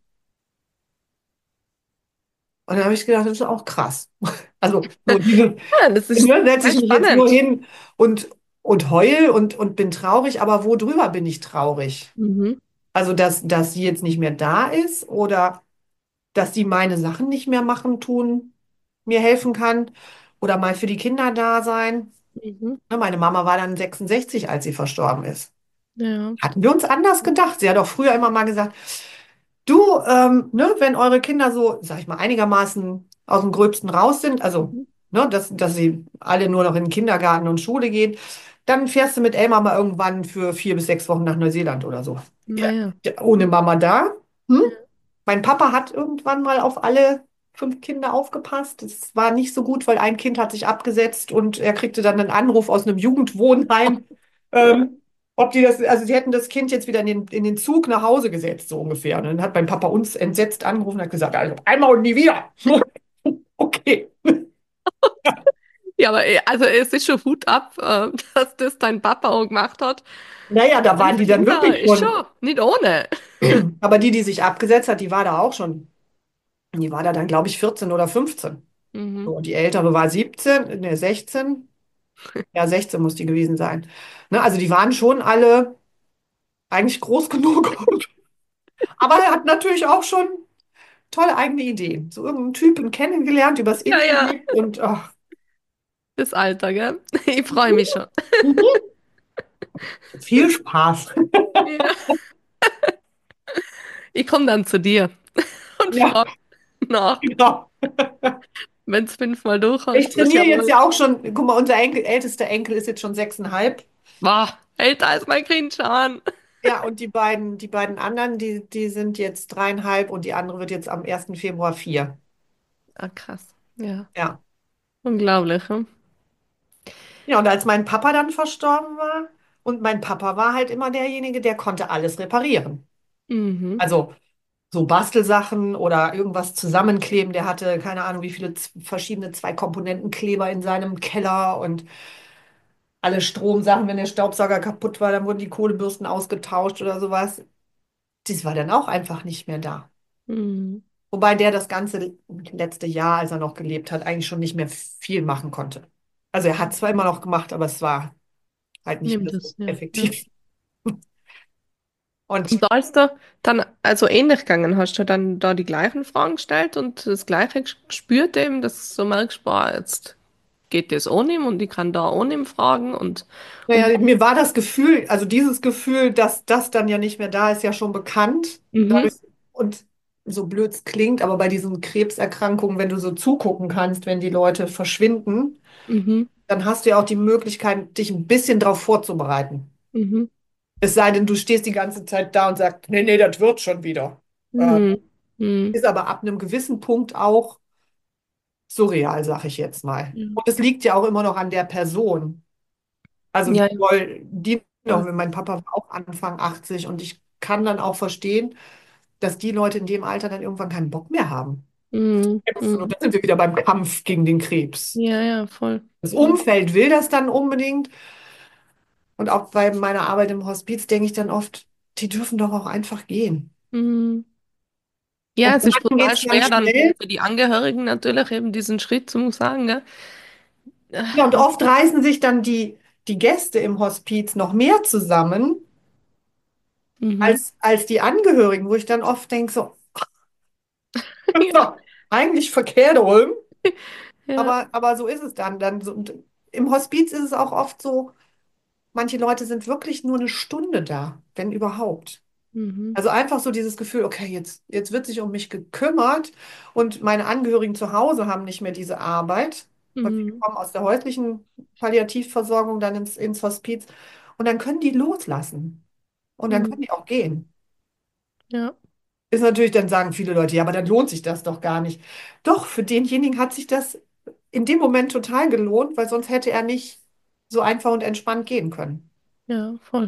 Und dann habe ich gedacht, das ist auch krass. Also so dieses, Ja, das ist ne, setze sehr ich mich jetzt nur spannend. hin und, und heul und, und bin traurig, aber worüber bin ich traurig? Mhm. Also, dass, dass sie jetzt nicht mehr da ist oder dass sie meine Sachen nicht mehr machen, tun, mir helfen kann oder mal für die Kinder da sein. Mhm. Ne, meine Mama war dann sechsundsechzig, als sie verstorben ist. Ja. Hatten wir uns anders gedacht? Sie hat auch früher immer mal gesagt, du, ähm, ne, wenn eure Kinder so, sag ich mal, einigermaßen aus dem Gröbsten raus sind, also, Mhm. ne, dass, dass sie alle nur noch in den Kindergarten und Schule gehen, dann fährst du mit Elmar mal irgendwann für vier bis sechs Wochen nach Neuseeland oder so. Ja, Naja. ja, ohne Mama da. Hm? Ja. Mein Papa hat irgendwann mal auf alle fünf Kinder aufgepasst. Es war nicht so gut, weil ein Kind hat sich abgesetzt und er kriegte dann einen Anruf aus einem Jugendwohnheim. Ähm, ob die das, also sie hätten das Kind jetzt wieder in den, in den Zug nach Hause gesetzt, so ungefähr. Und dann hat mein Papa uns entsetzt angerufen und hat gesagt, also einmal und nie wieder. Okay. Ja, aber äh, also es ist schon Hut ab, äh, dass das dein Papa auch gemacht hat. Naja, da waren Fünf die dann Kinder wirklich ist schon. schon nicht ohne. Aber die, die sich abgesetzt hat, die war da auch schon. Die war da dann, glaube ich, vierzehn oder fünfzehn. Mhm. So, und die ältere war siebzehn, ne, sechzehn. Ja, sechzehn muss die gewesen sein. Ne, also die waren schon alle, eigentlich groß genug. Aber er hat natürlich auch schon tolle eigene Ideen. So irgendeinen Typen kennengelernt übers Ja, ja. Internet und ach, Das Alter, gell? Ich freue mich schon. mhm. Viel Spaß. Ja. Ich komme dann zu dir und Ja, frage nach, genau. wenn es fünfmal durch Ich hast. Das ist ja trainiere jetzt wohl, ja auch schon, guck mal, unser Enkel, ältester Enkel ist jetzt schon sechseinhalb. wow, älter als mein Kind schon. Ja, und die beiden, die beiden anderen, die, die sind jetzt dreieinhalb und die andere wird jetzt am ersten Februar vier. Ah, krass. Ja, Ja. unglaublich. Hm? Ja, und als mein Papa dann verstorben war, und mein Papa war halt immer derjenige, der konnte alles reparieren. Mhm, Also so Bastelsachen oder irgendwas zusammenkleben. Der hatte keine Ahnung, wie viele z- verschiedene Zwei-Komponenten-Kleber in seinem Keller und alle Stromsachen, wenn der Staubsauger kaputt war, dann wurden die Kohlebürsten ausgetauscht oder sowas. Das war dann auch einfach nicht mehr da. mhm, Wobei der das ganze letzte Jahr, als er noch gelebt hat, eigentlich schon nicht mehr viel machen konnte. Also er hat zwar immer noch gemacht, aber es war halt nicht nimm mehr so das, ja. Ja. effektiv. Und Und da ist da dann also ähnlich gegangen, hast du dann da die gleichen Fragen gestellt und das Gleiche gespürt eben, dass du so merkst, boah, jetzt geht das ohne ihm und ich kann da ohne ihm fragen und, und naja, mir war das Gefühl, also dieses Gefühl, dass das dann ja nicht mehr da ist, ja schon bekannt. mhm, Dadurch, und so blöd es klingt, aber bei diesen Krebserkrankungen, wenn du so zugucken kannst, wenn die Leute verschwinden, mhm, dann hast du ja auch die Möglichkeit, dich ein bisschen darauf vorzubereiten. mhm, Es sei denn, du stehst die ganze Zeit da und sagst, nee, nee, das wird schon wieder. Äh, mhm, mhm, ist aber ab einem gewissen Punkt auch surreal, sag ich jetzt mal. ja, Und es liegt ja auch immer noch an der Person. Also wie ja, ja, soll die noch, voll. mein Papa war auch Anfang achtzig und ich kann dann auch verstehen, dass die Leute in dem Alter dann irgendwann keinen Bock mehr haben. Mhm, Kämpfen. Und mhm, da sind wir wieder beim Kampf gegen den Krebs. ja, ja, voll, Das voll. Umfeld will das dann unbedingt. Und auch bei meiner Arbeit im Hospiz denke ich dann oft, die dürfen doch auch einfach gehen. Mhm. Ja, Und es bei ist manchen geht brutal es dann schwer dann schnell. für die Angehörigen natürlich eben diesen Schritt zu sagen, gell? Ja, und oft reißen sich dann die, die Gäste im Hospiz noch mehr zusammen Mhm. als, als die Angehörigen, wo ich dann oft denke, so, das ist Ja, doch eigentlich verkehrt rum. ja. Aber, aber so ist es dann. Dann so, und im Hospiz ist es auch oft so, manche Leute sind wirklich nur eine Stunde da, wenn überhaupt. Mhm. Also einfach so dieses Gefühl, okay, jetzt, jetzt wird sich um mich gekümmert und meine Angehörigen zu Hause haben nicht mehr diese Arbeit. Weil viele Mhm. kommen aus der häuslichen Palliativversorgung dann ins, ins Hospiz und dann können die loslassen und dann können Mhm. die auch gehen. Ja. Ist natürlich, dann sagen viele Leute, ja, aber dann lohnt sich das doch gar nicht. Doch, für denjenigen hat sich das in dem Moment total gelohnt, weil sonst hätte er nicht so einfach und entspannt gehen können. Ja, voll.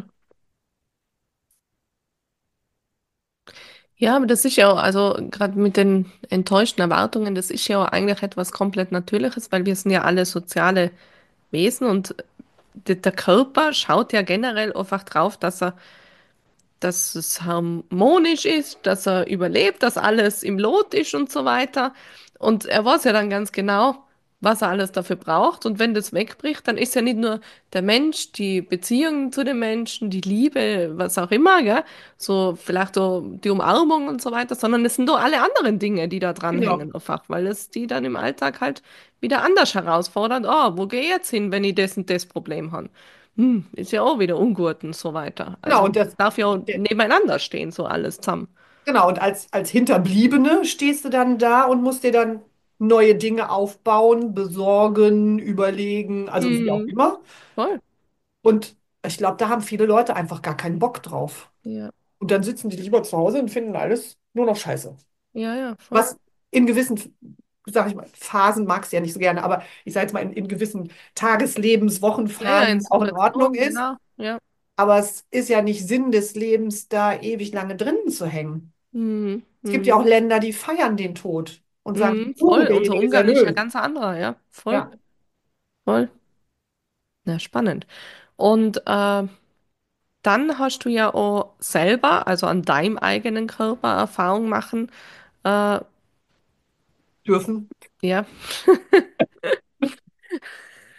Ja, aber das ist ja auch, also gerade mit den enttäuschten Erwartungen, das ist ja auch eigentlich etwas komplett Natürliches, weil wir sind ja alle soziale Wesen und der der Körper schaut ja generell einfach drauf, dass er dass es harmonisch ist, dass er überlebt, dass alles im Lot ist und so weiter. Und er weiß ja dann ganz genau, was er alles dafür braucht. Und wenn das wegbricht, dann ist ja nicht nur der Mensch, die Beziehung zu den Menschen, die Liebe, was auch immer, gell? So vielleicht auch die Umarmung und so weiter, sondern es sind doch alle anderen Dinge, die da Genau. dranhängen einfach, weil es die dann im Alltag halt wieder anders herausfordert. Oh, wo gehe ich jetzt hin, wenn ich das und das Problem habe? Hm, ist ja auch wieder ungut und so weiter. Genau, Also und das, darf ja auch der- nebeneinander stehen, so alles zusammen. genau, und als, als Hinterbliebene stehst du dann da und musst dir dann neue Dinge aufbauen, besorgen, überlegen, also wie auch Mhm. immer. Voll. Und ich glaube, da haben viele Leute einfach gar keinen Bock drauf. Ja, Und dann sitzen die lieber zu Hause und finden alles nur noch scheiße. ja, ja, voll. Was in gewissen, sag ich mal, Phasen mag es ja nicht so gerne, aber ich sage jetzt mal in, in gewissen Tageslebens, Ja, ja, in Wochenphasen auch in Ordnung Situationen, ist. genau. Ja. Aber es ist ja nicht Sinn des Lebens, da ewig lange drinnen zu hängen. Mhm. Es gibt ja auch Mhm. Länder, die feiern den Tod und sagen, Mhm. uh, Voll. Unser derjenige ist Umgang ist ja erlöst. ganz anderer, ja. Voll. Ja, Voll. Ja, spannend. Und äh, dann hast du ja auch selber, also an deinem eigenen Körper Erfahrung machen, äh, dürfen. ja,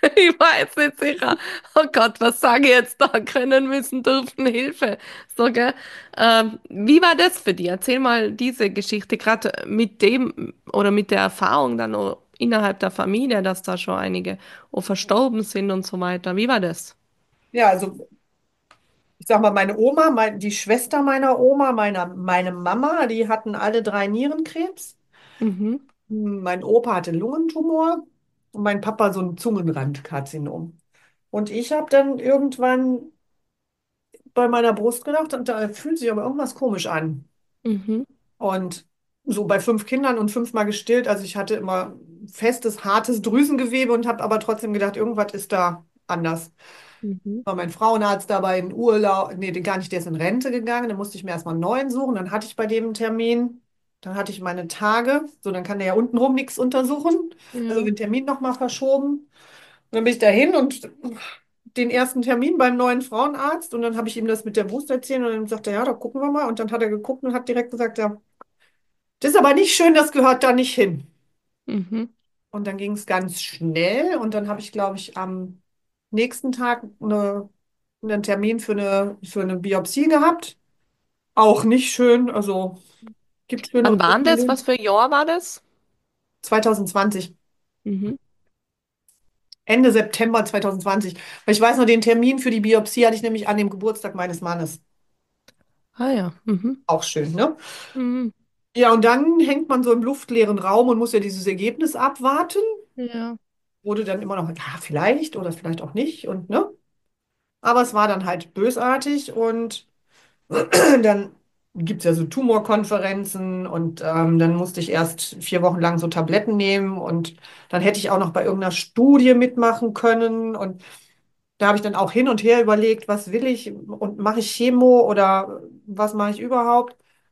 Ich war jetzt nicht sicher. Oh Gott, was sage ich jetzt da? Können müssen, dürfen, Hilfe. So, gell? Ähm, wie war das für dich? Erzähl mal diese Geschichte, gerade mit dem oder mit der Erfahrung dann auch innerhalb der Familie, dass da schon einige auch verstorben sind und so weiter. Wie war das? Ja, also ich sag mal, meine Oma, mein, die Schwester meiner Oma, meiner, meine Mama, die hatten alle drei Nierenkrebs. Mhm, Mein Opa hatte Lungentumor und mein Papa so ein Zungenrandkarzinom. Und ich habe dann irgendwann bei meiner Brust gedacht, und da fühlt sich aber irgendwas komisch an. mhm, Und so bei fünf Kindern und fünfmal gestillt, also ich hatte immer festes, hartes Drüsengewebe und habe aber trotzdem gedacht, irgendwas ist da anders. mhm, War mein Frauenarzt dabei in Urlaub, nee, den gar nicht, der ist in Rente gegangen, dann musste ich mir erstmal einen neuen suchen, dann hatte ich bei dem einen Termin, dann hatte ich meine Tage, so dann kann der ja untenrum nichts untersuchen, also ja, den Termin nochmal verschoben. Und dann bin ich dahin und den ersten Termin beim neuen Frauenarzt und dann habe ich ihm das mit der Brust erzählt und dann sagte er, ja, da gucken wir mal und dann hat er geguckt und hat direkt gesagt, ja, das ist aber nicht schön, das gehört da nicht hin. mhm, Und dann ging es ganz schnell und dann habe ich, glaube ich, am nächsten Tag eine, einen Termin für eine, für eine Biopsie gehabt. Auch nicht schön, also gibt schöne wann war das? Was Rückmeldungen. für ein Jahr war das? zwanzig zwanzig, Mhm. Ende September zwanzig zwanzig. Weil ich weiß noch, den Termin für die Biopsie hatte ich nämlich an dem Geburtstag meines Mannes. Ah ja. Mhm. Auch schön, ne? Mhm. Ja, und dann hängt man so im luftleeren Raum und muss ja dieses Ergebnis abwarten. Ja. Wurde dann immer noch, ja, vielleicht oder vielleicht auch nicht und ne? Aber es war dann halt bösartig und dann gibt es ja so Tumorkonferenzen und ähm, dann musste ich erst vier Wochen lang so Tabletten nehmen und dann hätte ich auch noch bei irgendeiner Studie mitmachen können und da habe ich dann auch hin und her überlegt, was will ich und mache ich Chemo oder was mache ich überhaupt?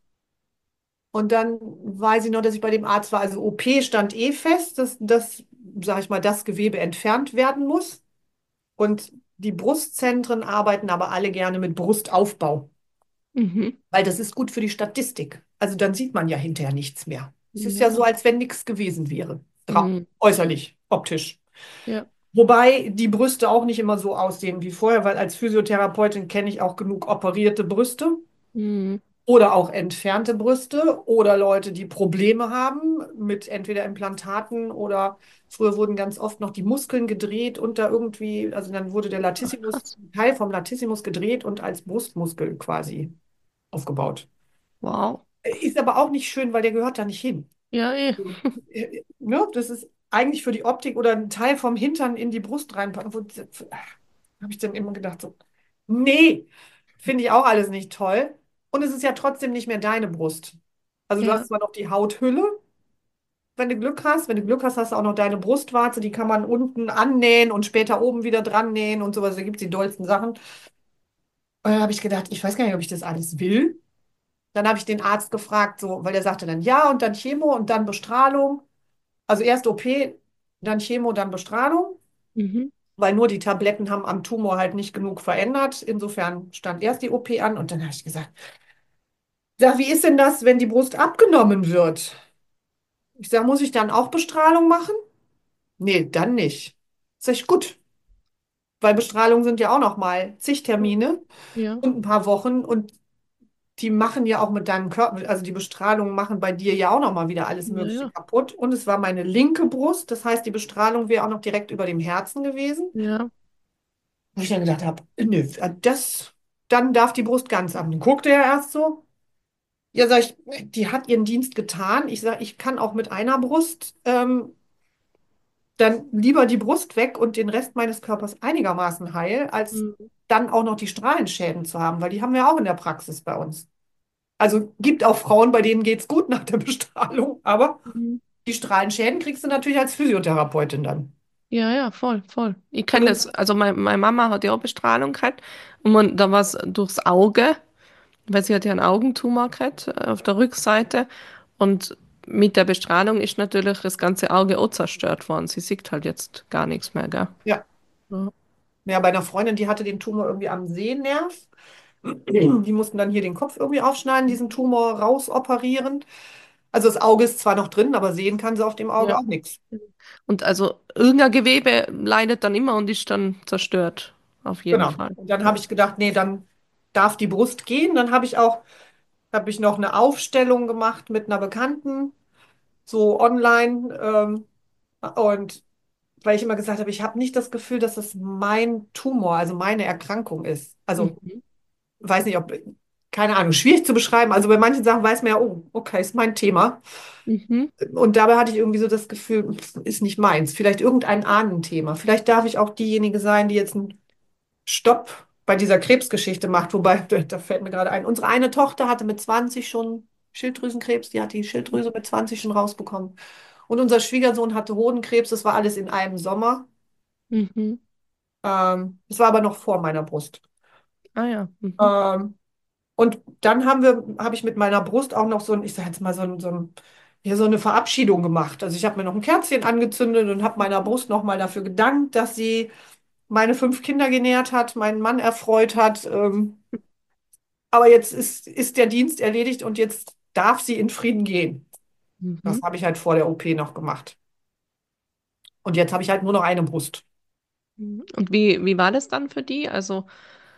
Und dann weiß ich noch, dass ich bei dem Arzt war, also O P stand eh fest, dass das, sage ich mal, das Gewebe entfernt werden muss und die Brustzentren arbeiten aber alle gerne mit Brustaufbau. Mhm. Weil das ist gut für die Statistik. Also dann sieht man ja hinterher nichts mehr. Es ist ja so, Ja. als wenn nichts gewesen wäre. Dra Mhm. äußerlich, optisch. Ja. Wobei die Brüste auch nicht immer so aussehen wie vorher, weil als Physiotherapeutin kenne ich auch genug operierte Brüste Mhm. oder auch entfernte Brüste oder Leute, die Probleme haben mit entweder Implantaten oder früher wurden ganz oft noch die Muskeln gedreht und da irgendwie, also dann wurde der Ach, Latissimus, krass. Teil vom Latissimus gedreht und als Brustmuskel quasi aufgebaut. Wow. Ist aber auch nicht schön, weil der gehört da nicht hin. Ja, eh. Äh, Ne? Das ist eigentlich für die Optik oder ein Teil vom Hintern in die Brust reinpacken. Wo- Habe ich dann immer gedacht, so, nee, finde ich auch alles nicht toll. Und es ist ja trotzdem nicht mehr deine Brust. Also du Ja. hast zwar noch die Hauthülle, wenn du Glück hast. Wenn du Glück hast, hast du auch noch deine Brustwarze, die kann man unten annähen und später oben wieder dran nähen und sowas. Da gibt es die dollsten Sachen. Und dann habe ich gedacht, ich weiß gar nicht, ob ich das alles will. Dann habe ich den Arzt gefragt, so, weil der sagte dann ja und dann Chemo und dann Bestrahlung. Also erst O P, dann Chemo, dann Bestrahlung, Mhm. weil nur die Tabletten haben am Tumor halt nicht genug verändert. Insofern stand erst die O P an und dann habe ich gesagt, sag, wie ist denn das, wenn die Brust abgenommen wird? Ich sage, muss ich dann auch Bestrahlung machen? Nee, dann nicht. Sag ich, gut, weil Bestrahlung sind ja auch noch mal zig Termine Ja. und ein paar Wochen und die machen ja auch mit deinem Körper, also die Bestrahlungen machen bei dir ja auch noch mal wieder alles Ja, Mögliche ja. kaputt. Und es war meine linke Brust, das heißt, die Bestrahlung wäre auch noch direkt über dem Herzen gewesen. Ja. Wo ich dann gedacht habe, nö, das, dann darf die Brust ganz ab. Dann guckte er erst so. Ja, sag ich, die hat ihren Dienst getan. Ich sage, ich kann auch mit einer Brust ähm, dann lieber die Brust weg und den Rest meines Körpers einigermaßen heil, als Mhm. dann auch noch die Strahlenschäden zu haben, weil die haben wir auch in der Praxis bei uns. Also gibt auch Frauen, bei denen geht es gut nach der Bestrahlung, aber Mhm. die Strahlenschäden kriegst du natürlich als Physiotherapeutin dann. Ja, ja, voll, voll. Ich Und kenne dann, das. Also mein, meine Mama hat ja auch Bestrahlung gehabt und man, da war es durchs Auge, weil sie hat ja einen Augentumor gehabt äh, auf der Rückseite und mit der Bestrahlung ist natürlich das ganze Auge auch zerstört worden. Sie sieht halt jetzt gar nichts mehr, gell? ja, Ja. ja, bei einer Freundin, die hatte den Tumor irgendwie am Sehnerv. Die mussten dann hier den Kopf irgendwie aufschneiden, diesen Tumor rausoperieren. Also das Auge ist zwar noch drin, aber sehen kann sie auf dem Auge Ja. auch nichts. Und also irgendein Gewebe leidet dann immer und ist dann zerstört. Auf jeden Genau. Fall. Und dann habe Ja. ich gedacht, nee, dann darf die Brust gehen. Dann habe ich auch, habe ich noch eine Aufstellung gemacht mit einer Bekannten, so online. Ähm, und weil ich immer gesagt habe, ich habe nicht das Gefühl, dass es mein Tumor, also meine Erkrankung ist. Also Mhm. weiß nicht, ob, keine Ahnung, schwierig zu beschreiben. Also bei manchen Sachen weiß man ja, oh, okay, ist mein Thema. Mhm. Und dabei hatte ich irgendwie so das Gefühl, pff, ist nicht meins. Vielleicht irgendein Ahnenthema. Vielleicht darf ich auch diejenige sein, die jetzt einen Stopp bei dieser Krebsgeschichte macht. Wobei, da da fällt mir gerade ein, unsere eine Tochter hatte mit zwanzig schon Schilddrüsenkrebs. Die hat die Schilddrüse mit zwanzig schon rausbekommen. Und unser Schwiegersohn hatte Hodenkrebs. Das war alles in einem Sommer. Mhm. Ähm, das war aber noch vor meiner Brust. Ah ja. Mhm. Ähm, Und dann haben wir, habe ich mit meiner Brust auch noch so ein, ich sage jetzt mal so ein, so ein, ja, so eine Verabschiedung gemacht. Also ich habe mir noch ein Kerzchen angezündet und habe meiner Brust nochmal dafür gedankt, dass sie meine fünf Kinder genährt hat, meinen Mann erfreut hat. Ähm, aber jetzt ist, ist der Dienst erledigt und jetzt darf sie in Frieden gehen. Das Mhm. habe ich halt vor der O P noch gemacht. Und jetzt habe ich halt nur noch eine Brust. Mhm. Und wie, wie war das dann für die? Also,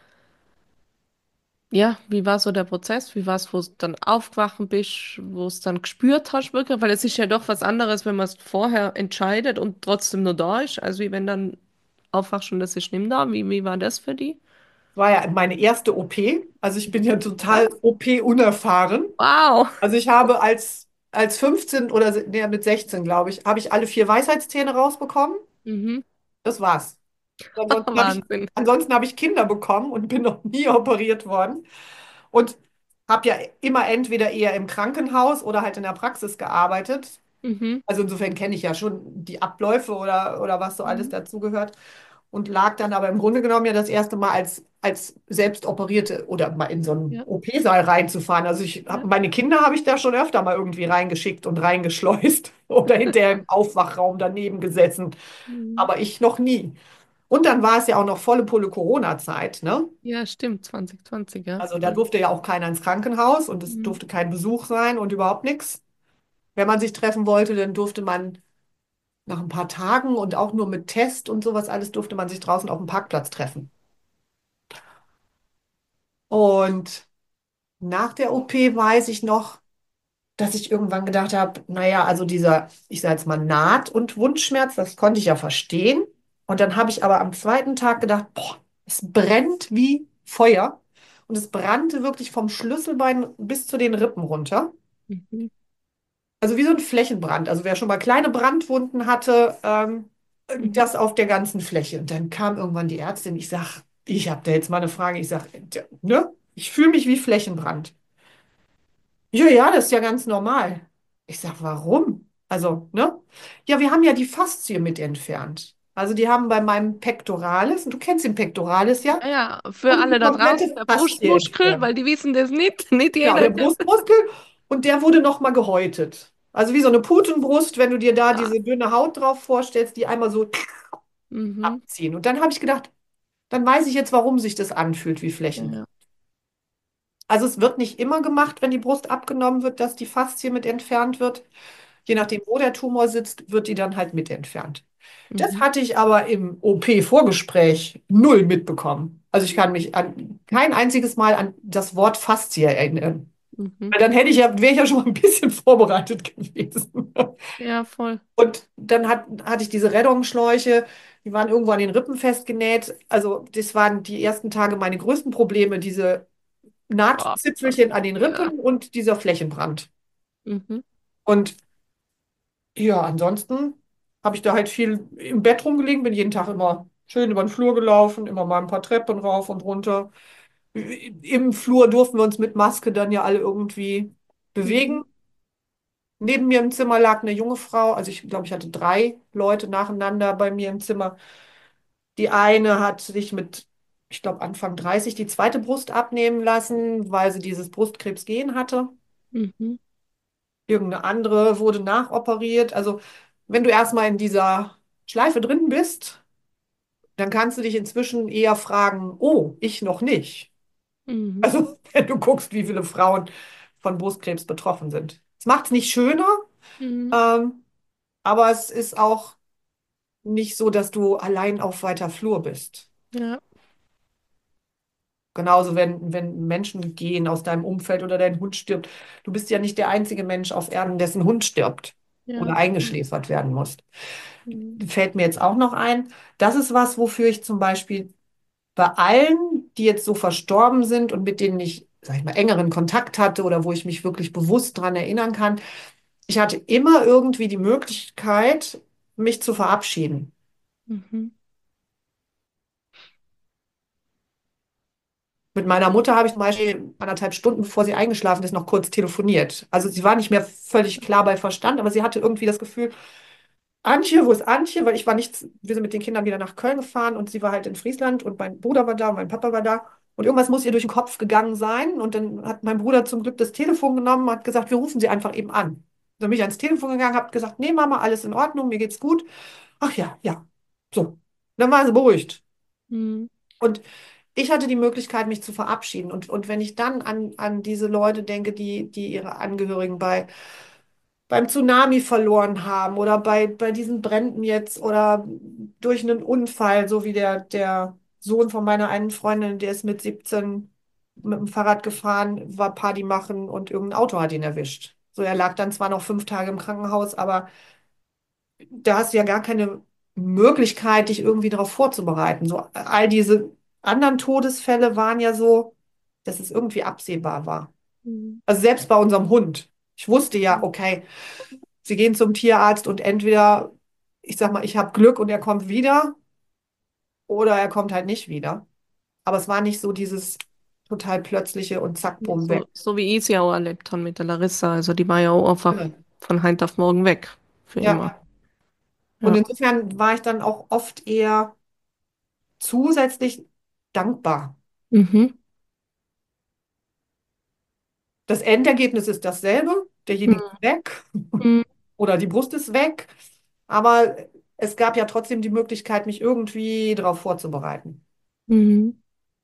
ja, wie war so der Prozess? Wie war es, wo du dann aufgewacht bist, wo es dann gespürt hast, wirklich? Weil es ist ja doch was anderes, wenn man es vorher entscheidet und trotzdem nur da ist, als wie wenn dann aufwachst und das ist nicht mehr da. Wie, wie war das für die? War ja meine erste O P. Also ich bin ja total Krass. O P unerfahren. Wow. Also ich habe als, als fünfzehn oder se- nee, mit sechzehn, glaube ich, habe ich alle vier Weisheitszähne rausbekommen. Mhm. Das war's. Ansonsten habe ich, Wahnsinn. ansonsten habe ich Kinder bekommen und bin noch nie operiert worden. Und habe ja immer entweder eher im Krankenhaus oder halt in der Praxis gearbeitet. Mhm. Also insofern kenne ich ja schon die Abläufe oder, oder was so alles Mhm. dazugehört. Und lag dann aber im Grunde genommen ja das erste Mal als, als selbst operierte oder mal in so einen Ja, O P-Saal reinzufahren. Also ich hab, ja. meine Kinder habe ich da schon öfter mal irgendwie reingeschickt und reingeschleust oder hinterher im Aufwachraum daneben gesessen. Mhm. Aber ich noch nie. Und dann war es ja auch noch volle Pulle Corona-Zeit, ne? Ja, stimmt, zwanzig zwanzig, ja. Also da Ja. durfte ja auch keiner ins Krankenhaus und es Mhm. durfte kein Besuch sein und überhaupt nichts. Wenn man sich treffen wollte, dann durfte man nach ein paar Tagen und auch nur mit Test und sowas alles durfte man sich draußen auf dem Parkplatz treffen. Und nach der O P weiß ich noch, dass ich irgendwann gedacht habe, naja, also dieser, ich sage jetzt mal Naht- und Wundschmerz, das konnte ich ja verstehen. Und dann habe ich aber am zweiten Tag gedacht, boah, es brennt wie Feuer. Und es brannte wirklich vom Schlüsselbein bis zu den Rippen runter. Mhm. Also wie so ein Flächenbrand. Also wer schon mal kleine Brandwunden hatte, ähm, Mhm. das auf der ganzen Fläche. Und dann kam irgendwann die Ärztin. Ich sag, ich habe da jetzt mal eine Frage. Ich sag, ne? Ich fühle mich wie Flächenbrand. Ja, ja, das ist ja ganz normal. Ich sag, warum? Also, ne? Ja, wir haben ja die Faszie mit entfernt. Also die haben bei meinem Pectoralis, und du kennst den Pectoralis ja, Ja, ja, für und die alle da draußen, komplette der Faszie Brustmuskel, entfernt. weil die wissen das nicht, nicht Genau, jeder der kennt das. Brustmuskel und der wurde nochmal gehäutet. Also wie so eine Putenbrust, wenn du dir da Ah. diese dünne Haut drauf vorstellst, die einmal so Mhm. abziehen. Und dann habe ich gedacht, dann weiß ich jetzt, warum sich das anfühlt wie Ja, Flächen. ja. Also es wird nicht immer gemacht, wenn die Brust abgenommen wird, dass die Faszie mit entfernt wird. Je nachdem, wo der Tumor sitzt, wird die dann halt mit entfernt. Das Mhm. hatte ich aber im O P-Vorgespräch null mitbekommen. Also ich kann mich an kein einziges Mal an das Wort Faszie erinnern. Mhm. Weil dann hätte ich ja, wäre ich ja schon mal ein bisschen vorbereitet gewesen. Ja, voll. Und dann hat, hatte ich diese Rettungsschläuche, die waren irgendwo an den Rippen festgenäht. Also das waren die ersten Tage meine größten Probleme, diese Oh, Nahtzipfelchen an den ja. Rippen und dieser Flächenbrand. Mhm. Und ja, ansonsten habe ich da halt viel im Bett rumgelegen, bin jeden Tag immer schön über den Flur gelaufen, immer mal ein paar Treppen rauf und runter. Im Flur durften wir uns mit Maske dann ja alle irgendwie bewegen. Mhm. Neben mir im Zimmer lag eine junge Frau, also ich glaube, ich hatte drei Leute nacheinander bei mir im Zimmer. Die eine hat sich mit, ich glaube, Anfang dreißig die zweite Brust abnehmen lassen, weil sie dieses Brustkrebsgen hatte. Mhm. Irgendeine andere wurde nachoperiert. Also, wenn du erstmal in dieser Schleife drin bist, dann kannst du dich inzwischen eher fragen, oh, ich noch nicht. Mhm. Also, wenn du guckst, wie viele Frauen von Brustkrebs betroffen sind. Es macht es nicht schöner, Mhm. ähm, aber es ist auch nicht so, dass du allein auf weiter Flur bist. Ja, Genauso, wenn, wenn Menschen gehen aus deinem Umfeld oder dein Hund stirbt. Du bist ja nicht der einzige Mensch auf Erden, dessen Hund stirbt ja. oder eingeschläfert werden muss. Mhm. Fällt mir jetzt auch noch ein. Das ist was, wofür ich zum Beispiel bei allen, die jetzt so verstorben sind und mit denen ich, sag ich mal, engeren Kontakt hatte oder wo ich mich wirklich bewusst dran erinnern kann, ich hatte immer irgendwie die Möglichkeit, mich zu verabschieden. Mhm. Mit meiner Mutter habe ich zum Beispiel anderthalb Stunden, bevor sie eingeschlafen ist, noch kurz telefoniert. Also sie war nicht mehr völlig klar bei Verstand, aber sie hatte irgendwie das Gefühl, Antje, wo ist Antje? Weil ich war nicht, wir sind mit den Kindern wieder nach Köln gefahren und sie war halt in Friesland und mein Bruder war da und mein Papa war da. Und irgendwas muss ihr durch den Kopf gegangen sein. Und dann hat mein Bruder zum Glück das Telefon genommen und hat gesagt, wir rufen sie einfach eben an. Dann bin ich ans Telefon gegangen, habe gesagt, nee, Mama, alles in Ordnung, mir geht's gut. Ach ja, ja. So. Dann war sie beruhigt. Mhm. Und ich hatte die Möglichkeit, mich zu verabschieden. Und, und wenn ich dann an, an diese Leute denke, die, die ihre Angehörigen bei, beim Tsunami verloren haben oder bei, bei diesen Bränden jetzt oder durch einen Unfall, so wie der, der Sohn von meiner einen Freundin, der ist mit siebzehn mit dem Fahrrad gefahren, war Party machen und irgendein Auto hat ihn erwischt. So, er lag dann zwar noch fünf Tage im Krankenhaus, aber da hast du ja gar keine Möglichkeit, dich irgendwie darauf vorzubereiten. So all diese anderen Todesfälle waren ja so, dass es irgendwie absehbar war. Mhm. Also selbst bei unserem Hund. Ich wusste ja, okay, sie gehen zum Tierarzt und entweder, ich sag mal, ich habe Glück und er kommt wieder oder er kommt halt nicht wieder. Aber es war nicht so dieses total plötzliche und zack, Ja, bumm, weg. so, so wie ich sie auch erlebt habe mit der Larissa. Also die war ja auch einfach Ja. von heute auf morgen weg. Für immer. Ja. Und Ja. insofern war ich dann auch oft eher zusätzlich dankbar. Mhm. Das Endergebnis ist dasselbe. Derjenige ist weg Mhm. oder die Brust ist weg. Aber es gab ja trotzdem die Möglichkeit, mich irgendwie darauf vorzubereiten. Mhm.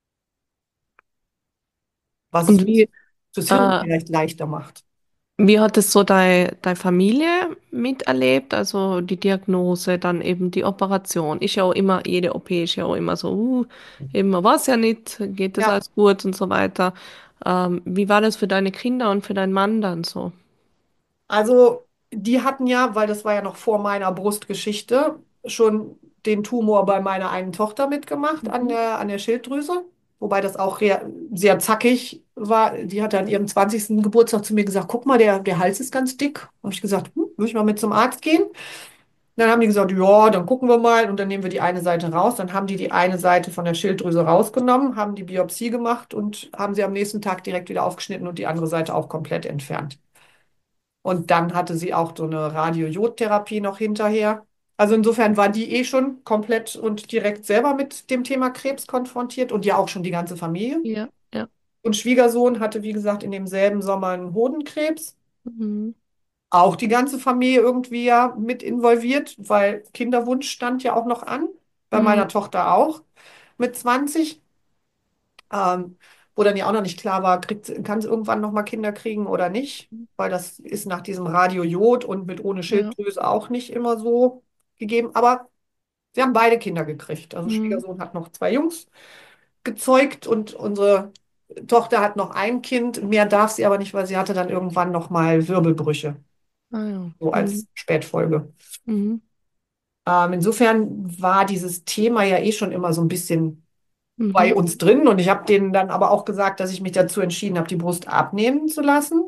Was Und es wie, fürs Hirn äh, vielleicht leichter macht. wie hat es so deine deine Familie miterlebt? Also die Diagnose, dann eben die Operation. Ist ja auch immer, jede O P ist ja auch immer so, uh, eben man weiß ja nicht, geht das Ja, alles gut und so weiter. Ähm, wie war das für deine Kinder und für deinen Mann dann so? also die hatten ja, weil das war ja noch vor meiner Brustgeschichte, schon den Tumor bei meiner einen Tochter mitgemacht an Mhm. der, an der Schilddrüse. Wobei das auch rea- sehr zackig war. Die hat an ihrem zwanzigsten Geburtstag zu mir gesagt, guck mal, der, der Hals ist ganz dick. Habe ich gesagt, hm, will ich mal mit zum Arzt gehen? Dann haben die gesagt, ja, dann gucken wir mal und dann nehmen wir die eine Seite raus. Dann haben die die eine Seite von der Schilddrüse rausgenommen, haben die Biopsie gemacht und haben sie am nächsten Tag direkt wieder aufgeschnitten und die andere Seite auch komplett entfernt. Und dann hatte sie auch so eine Radiojodtherapie noch hinterher. Also insofern war die eh schon komplett und direkt selber mit dem Thema Krebs konfrontiert und ja auch schon die ganze Familie. Ja, ja. Und Schwiegersohn hatte, wie gesagt, in demselben Sommer einen Hodenkrebs. Mhm. Auch die ganze Familie irgendwie ja mit involviert, weil Kinderwunsch stand ja auch noch an. Bei Mhm. meiner Tochter auch mit zwanzig. Ähm, wo dann ja auch noch nicht klar war, kriegt, sie- kann sie irgendwann noch mal Kinder kriegen oder nicht, weil das ist nach diesem Radiojod und mit ohne Ja. Schilddrüse auch nicht immer so gegeben. Aber sie haben beide Kinder gekriegt. Also Mhm. Schwiegersohn hat noch zwei Jungs gezeugt und unsere Tochter hat noch ein Kind. Mehr darf sie aber nicht, weil sie hatte dann irgendwann noch mal Wirbelbrüche, Ah ja. so Mhm. als Spätfolge. Mhm. Ähm, insofern war dieses Thema ja eh schon immer so ein bisschen bei Mhm. uns drin. Und ich habe denen dann aber auch gesagt, dass ich mich dazu entschieden habe, die Brust abnehmen zu lassen.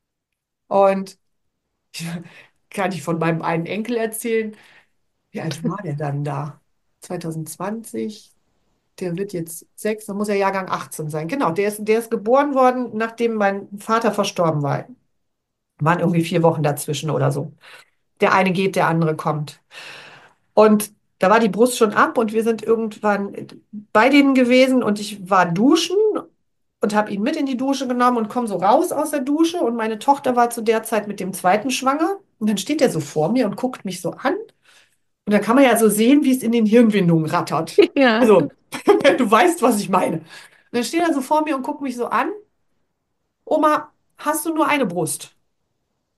Und kann ich von meinem einen Enkel erzählen, wie alt war der dann da? zwanzig zwanzig, der wird jetzt sechs, dann muss er Jahrgang achtzehn sein. Genau, der ist, der ist geboren worden, nachdem mein Vater verstorben war. Waren irgendwie vier Wochen dazwischen oder so. Der eine geht, der andere kommt. Und da war die Brust schon ab und wir sind irgendwann bei denen gewesen und ich war duschen und habe ihn mit in die Dusche genommen und komme so raus aus der Dusche und meine Tochter war zu der Zeit mit dem zweiten schwanger und dann steht er so vor mir und guckt mich so an und dann kann man ja so sehen, wie es in den Hirnwindungen rattert. Ja. Also, du weißt, was ich meine. Und dann steht er so vor mir und guckt mich so an. Oma, hast du nur eine Brust?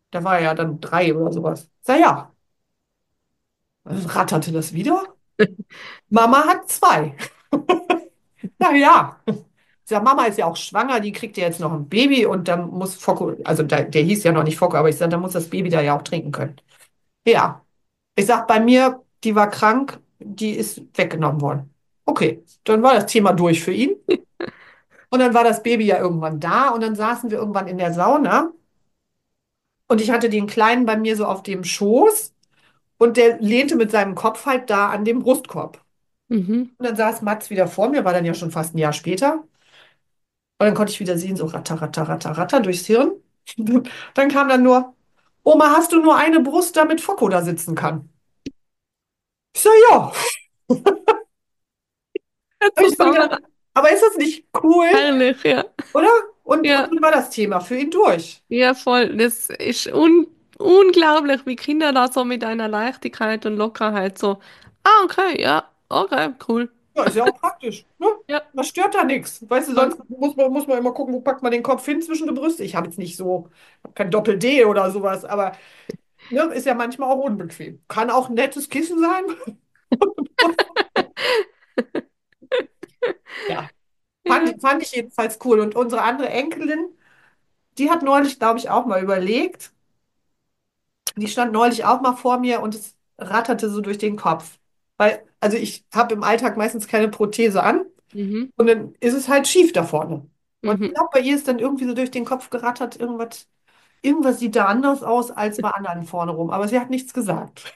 Da war er ja dann drei oder sowas. Sag ja, ratterte das wieder. Mama hat zwei. Na ja. Ich sag, Mama ist ja auch schwanger, die kriegt ja jetzt noch ein Baby und dann muss Focko, also der, der hieß ja noch nicht Focko, aber ich sag, dann muss das Baby da ja auch trinken können. Ja. Ich sag, bei mir, die war krank, die ist weggenommen worden. Okay, dann war das Thema durch für ihn. Und dann war das Baby ja irgendwann da und dann saßen wir irgendwann in der Sauna und ich hatte den Kleinen bei mir so auf dem Schoß und der lehnte mit seinem Kopf halt da an dem Brustkorb. Mhm. Und dann saß Mats wieder vor mir, war dann ja schon fast ein Jahr später. Und dann konnte ich wieder sehen, so ratter, ratter, ratter, ratter durchs Hirn. Dann kam dann nur, Oma, hast du nur eine Brust, damit Focko da sitzen kann? Ich so, ja. Jetzt Hab ich so gedacht, zusammen. aber ist das nicht cool, Herrlich, ja. oder? Und, und Ja. dann war das Thema für ihn durch. Ja, voll. Das ist un unglaublich, wie Kinder da so mit einer Leichtigkeit und Lockerheit so, ah, okay, ja, okay, cool. Ja, ist ja auch praktisch, ne? Ja, Das stört da nichts. Weißt du, voll. sonst muss man, muss man immer gucken, wo packt man den Kopf hin zwischen die Brüste. Ich habe jetzt nicht so, hab kein Doppel-D oder sowas, aber ne, ist ja manchmal auch unbequem. Kann auch ein nettes Kissen sein. Ja, Ja. fand, fand ich jedenfalls cool. Und unsere andere Enkelin, die hat neulich, glaube ich, auch mal überlegt, die stand neulich auch mal vor mir und es ratterte so durch den Kopf. Weil, also ich habe im Alltag meistens keine Prothese an Mhm. und dann ist es halt schief da vorne. Und ich Mhm. glaube, bei ihr ist dann irgendwie so durch den Kopf gerattert, irgendwas, irgendwas sieht da anders aus als bei anderen vorne rum. Aber sie hat nichts gesagt.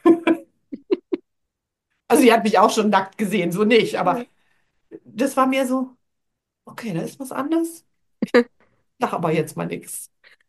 Also sie hat mich auch schon nackt gesehen, so nicht. Aber Ja. das war mir so, okay, da ist was anders. Sag aber jetzt mal nichts.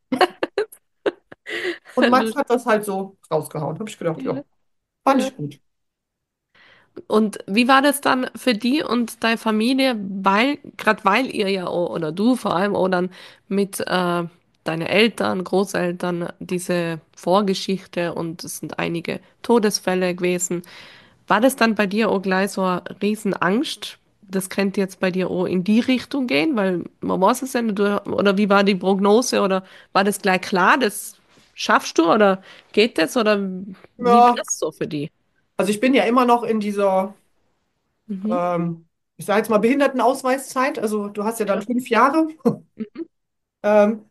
Und Max hat das halt so rausgehauen. Habe ich gedacht, ja, Ja. fand Ja. ich gut. Und wie war das dann für die und deine Familie, weil, gerade weil ihr ja auch, oder du vor allem auch dann mit äh, deinen Eltern, Großeltern diese Vorgeschichte und es sind einige Todesfälle gewesen, war das dann bei dir auch gleich so eine Riesenangst? Das könnte jetzt bei dir auch in die Richtung gehen, weil man weiß es ja nicht, du- oder wie war die Prognose oder war das gleich klar, das schaffst du oder geht das oder wie war Ja, das so für die? also ich bin ja immer noch in dieser, Mhm. ähm, ich sage jetzt mal, Behindertenausweiszeit. Also du hast ja dann Ja. fünf Jahre. Mhm. Ähm,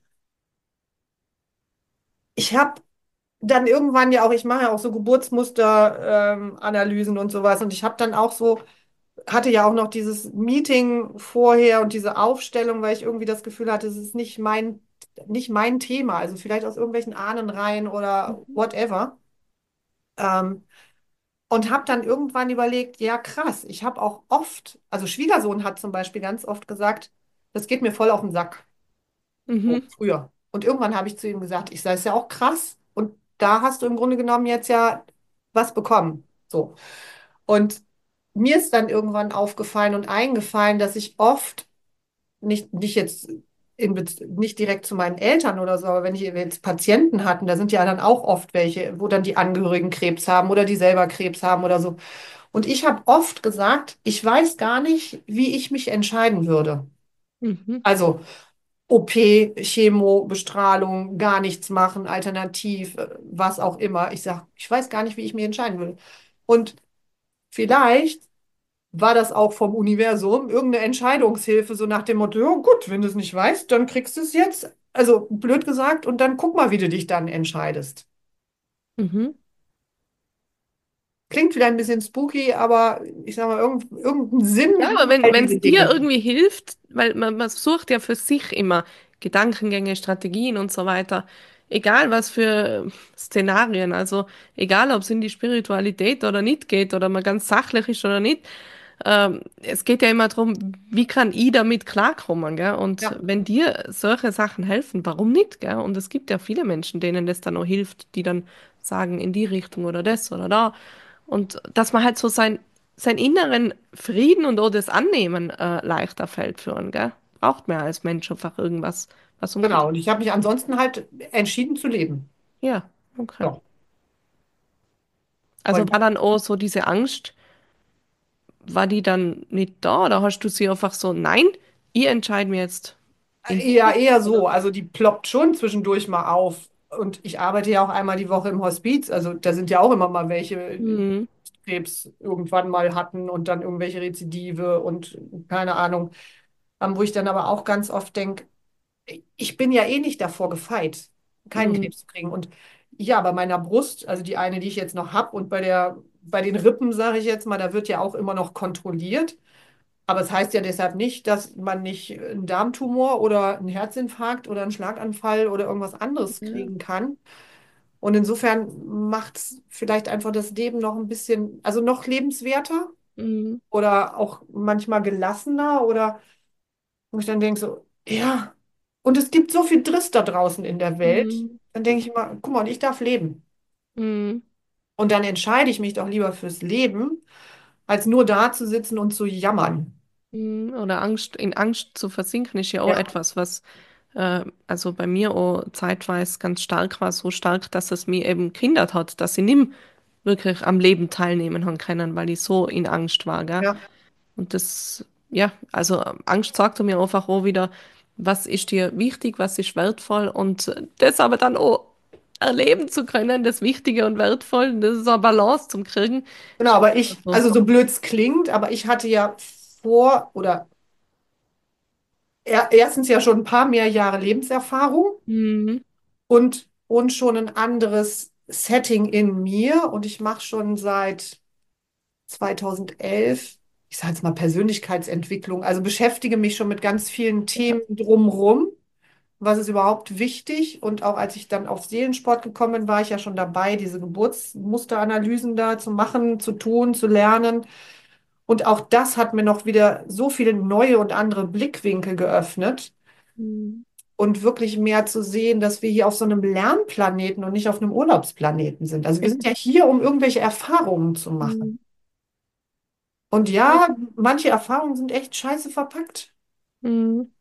ich habe dann irgendwann ja auch, ich mache ja auch so Geburtsmuster, ähm, Analysen und sowas. Und ich habe dann auch so, hatte ja auch noch dieses Meeting vorher und diese Aufstellung, weil ich irgendwie das Gefühl hatte, es ist nicht mein, nicht mein Thema. Also vielleicht aus irgendwelchen Ahnenreihen oder Mhm. whatever. Ähm, und habe dann irgendwann überlegt, ja krass, ich habe auch oft, also Schwiegersohn hat zum Beispiel ganz oft gesagt, das geht mir voll auf den Sack. So, Mhm. früher. Und irgendwann habe ich zu ihm gesagt, ich sage, ist ja auch krass. Und da hast du im Grunde genommen jetzt ja was bekommen. So. Und mir ist dann irgendwann aufgefallen und eingefallen, dass ich oft, nicht, nicht jetzt in, Bez- nicht direkt zu meinen Eltern oder so, aber wenn ich jetzt Patienten hatten, da sind ja dann auch oft welche, wo dann die Angehörigen Krebs haben oder die selber Krebs haben oder so. Und ich habe oft gesagt, ich weiß gar nicht, wie ich mich entscheiden würde. Mhm. Also O P, Chemo, Bestrahlung, gar nichts machen, alternativ, äh, was auch immer. Ich sage, ich weiß gar nicht, wie ich mich entscheiden will. Und vielleicht war das auch vom Universum irgendeine Entscheidungshilfe, so nach dem Motto, ja, gut, wenn du es nicht weißt, dann kriegst du es jetzt. Also blöd gesagt, und dann guck mal, wie du dich dann entscheidest. Mhm. Klingt vielleicht ein bisschen spooky, aber ich sag mal, irgend, irgendeinen Sinn Ja, aber haben wenn all wenn diese es dir Dinge. irgendwie hilft, weil man, man sucht ja für sich immer Gedankengänge, Strategien und so weiter, egal was für Szenarien, also egal ob es in die Spiritualität oder nicht geht oder man ganz sachlich ist oder nicht, ähm, es geht ja immer darum, wie kann ich damit klarkommen, gell? Und Ja, wenn dir solche Sachen helfen, warum nicht, gell? Und es gibt ja viele Menschen, denen das dann auch hilft, die dann sagen, in die Richtung oder das oder da. Und dass man halt so sein, seinen inneren Frieden und auch das Annehmen äh, leichter fällt für einen, gell? Braucht man ja als Mensch einfach irgendwas, was genau. umgeht. Und ich habe mich ansonsten halt entschieden zu leben. Ja, okay. Ja. Also Und war dann auch so diese Angst, war die dann nicht da oder hast du sie einfach so, nein, ich entscheide mir jetzt in die ja, Richtung, eher oder? so. Also die ploppt schon zwischendurch mal auf. Und ich arbeite ja auch einmal die Woche im Hospiz. Also da sind ja auch immer mal welche, die Mhm. Krebs irgendwann mal hatten und dann irgendwelche Rezidive und keine Ahnung. Ähm, wo ich dann aber auch ganz oft denke, ich bin ja eh nicht davor gefeit, keinen Mhm. Krebs zu kriegen. Und ja, bei meiner Brust, also die eine, die ich jetzt noch habe, und bei der, bei den Rippen, sage ich jetzt mal, da wird ja auch immer noch kontrolliert. Aber es heißt ja deshalb nicht, dass man nicht einen Darmtumor oder einen Herzinfarkt oder einen Schlaganfall oder irgendwas anderes Ja. kriegen kann. Und insofern macht es vielleicht einfach das Leben noch ein bisschen, also noch lebenswerter Mhm. oder auch manchmal gelassener oder wo ich dann denke so, ja, und es gibt so viel Driss da draußen in der Welt. Mhm. Dann denke ich immer, guck mal, und ich darf leben. Mhm. Und dann entscheide ich mich doch lieber fürs Leben, als nur da zu sitzen und zu jammern. Mhm. Oder Angst, in Angst zu versinken, ist ja auch Ja, etwas, was äh, also bei mir auch zeitweise ganz stark war, so stark, dass es mir eben gehindert hat, dass ich nicht wirklich am Leben teilnehmen haben können, weil ich so in Angst war, gell? ja, Und das, ja, also ähm, Angst sagt mir einfach auch wieder, was ist dir wichtig, was ist wertvoll und das aber dann auch erleben zu können, das Wichtige und Wertvolle, das ist eine Balance zum Kriegen. genau, aber ich, Also, also so blöd es klingt, aber ich hatte ja vor oder er, erstens ja schon ein paar mehr Jahre Lebenserfahrung mhm, und, und schon ein anderes Setting in mir. Und ich mache schon seit zweitausendelf, ich sage jetzt mal Persönlichkeitsentwicklung, also beschäftige mich schon mit ganz vielen ja, Themen drumherum. Was ist überhaupt wichtig? Und auch als ich dann auf Seelensport gekommen bin, war ich ja schon dabei, diese Geburtsmusteranalysen da zu machen, zu tun, zu lernen. Und auch das hat mir noch wieder so viele neue und andere Blickwinkel geöffnet mhm, und wirklich mehr zu sehen, dass wir hier auf so einem Lernplaneten und nicht auf einem Urlaubsplaneten sind. Also wir sind ja hier, um irgendwelche Erfahrungen zu machen. mhm. Und ja, manche Erfahrungen sind echt scheiße verpackt. Mhm.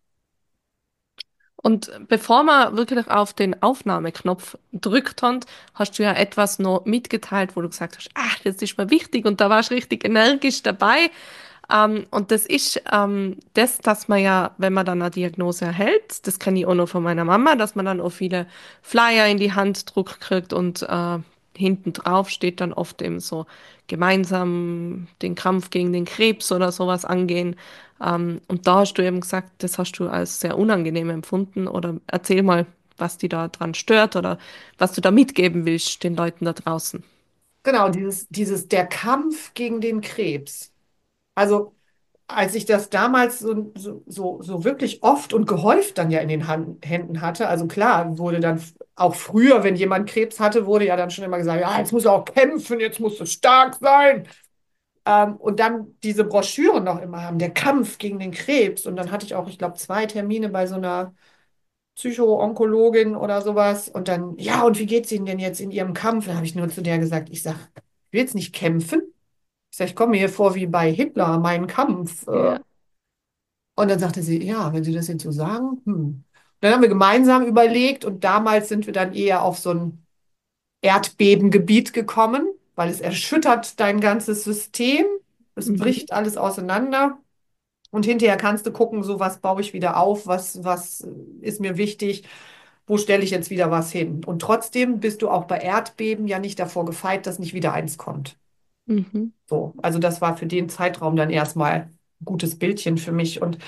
Und bevor man wirklich auf den Aufnahmeknopf drückt hat, hast du ja etwas noch mitgeteilt, wo du gesagt hast, ah, das ist mir wichtig und da warst du richtig energisch dabei. Ähm, und das ist ähm, das, dass man ja, wenn man dann eine Diagnose erhält, das kenne ich auch noch von meiner Mama, dass man dann auch viele Flyer in die Hand druck kriegt und äh, hinten drauf steht dann oft eben so gemeinsam den Kampf gegen den Krebs oder sowas angehen. Ähm, und da hast du eben gesagt, das hast du als sehr unangenehm empfunden oder erzähl mal, was die da dran stört oder was du da mitgeben willst den Leuten da draußen. Genau, dieses, dieses, der Kampf gegen den Krebs. Also, als ich das damals so, so, so, so wirklich oft und gehäuft dann ja in den Han- Händen hatte, also klar, wurde dann f- auch früher, wenn jemand Krebs hatte, wurde ja dann schon immer gesagt, ja, jetzt muss er auch kämpfen, jetzt musst du stark sein. Ähm, und dann diese Broschüren noch immer haben, der Kampf gegen den Krebs. Und dann hatte ich auch, ich glaube, zwei Termine bei so einer Psycho-Onkologin oder sowas. Und dann, ja, und wie geht's Ihnen denn jetzt in Ihrem Kampf? Da habe ich nur zu der gesagt, ich sage, ich will jetzt nicht kämpfen. Ich sage, ich komme mir hier vor wie bei Hitler, mein Kampf. Äh, Ja. Und dann sagte sie, ja, wenn Sie das jetzt so sagen, hm. Dann haben wir gemeinsam überlegt und damals sind wir dann eher auf so ein Erdbebengebiet gekommen, weil es erschüttert dein ganzes System. Es Mhm. bricht alles auseinander. Und hinterher kannst du gucken, so was baue ich wieder auf, was, was ist mir wichtig, wo stelle ich jetzt wieder was hin. Und trotzdem bist du auch bei Erdbeben ja nicht davor gefeit, dass nicht wieder eins kommt. Mhm. So, also das war für den Zeitraum dann erstmal ein gutes Bildchen für mich. Und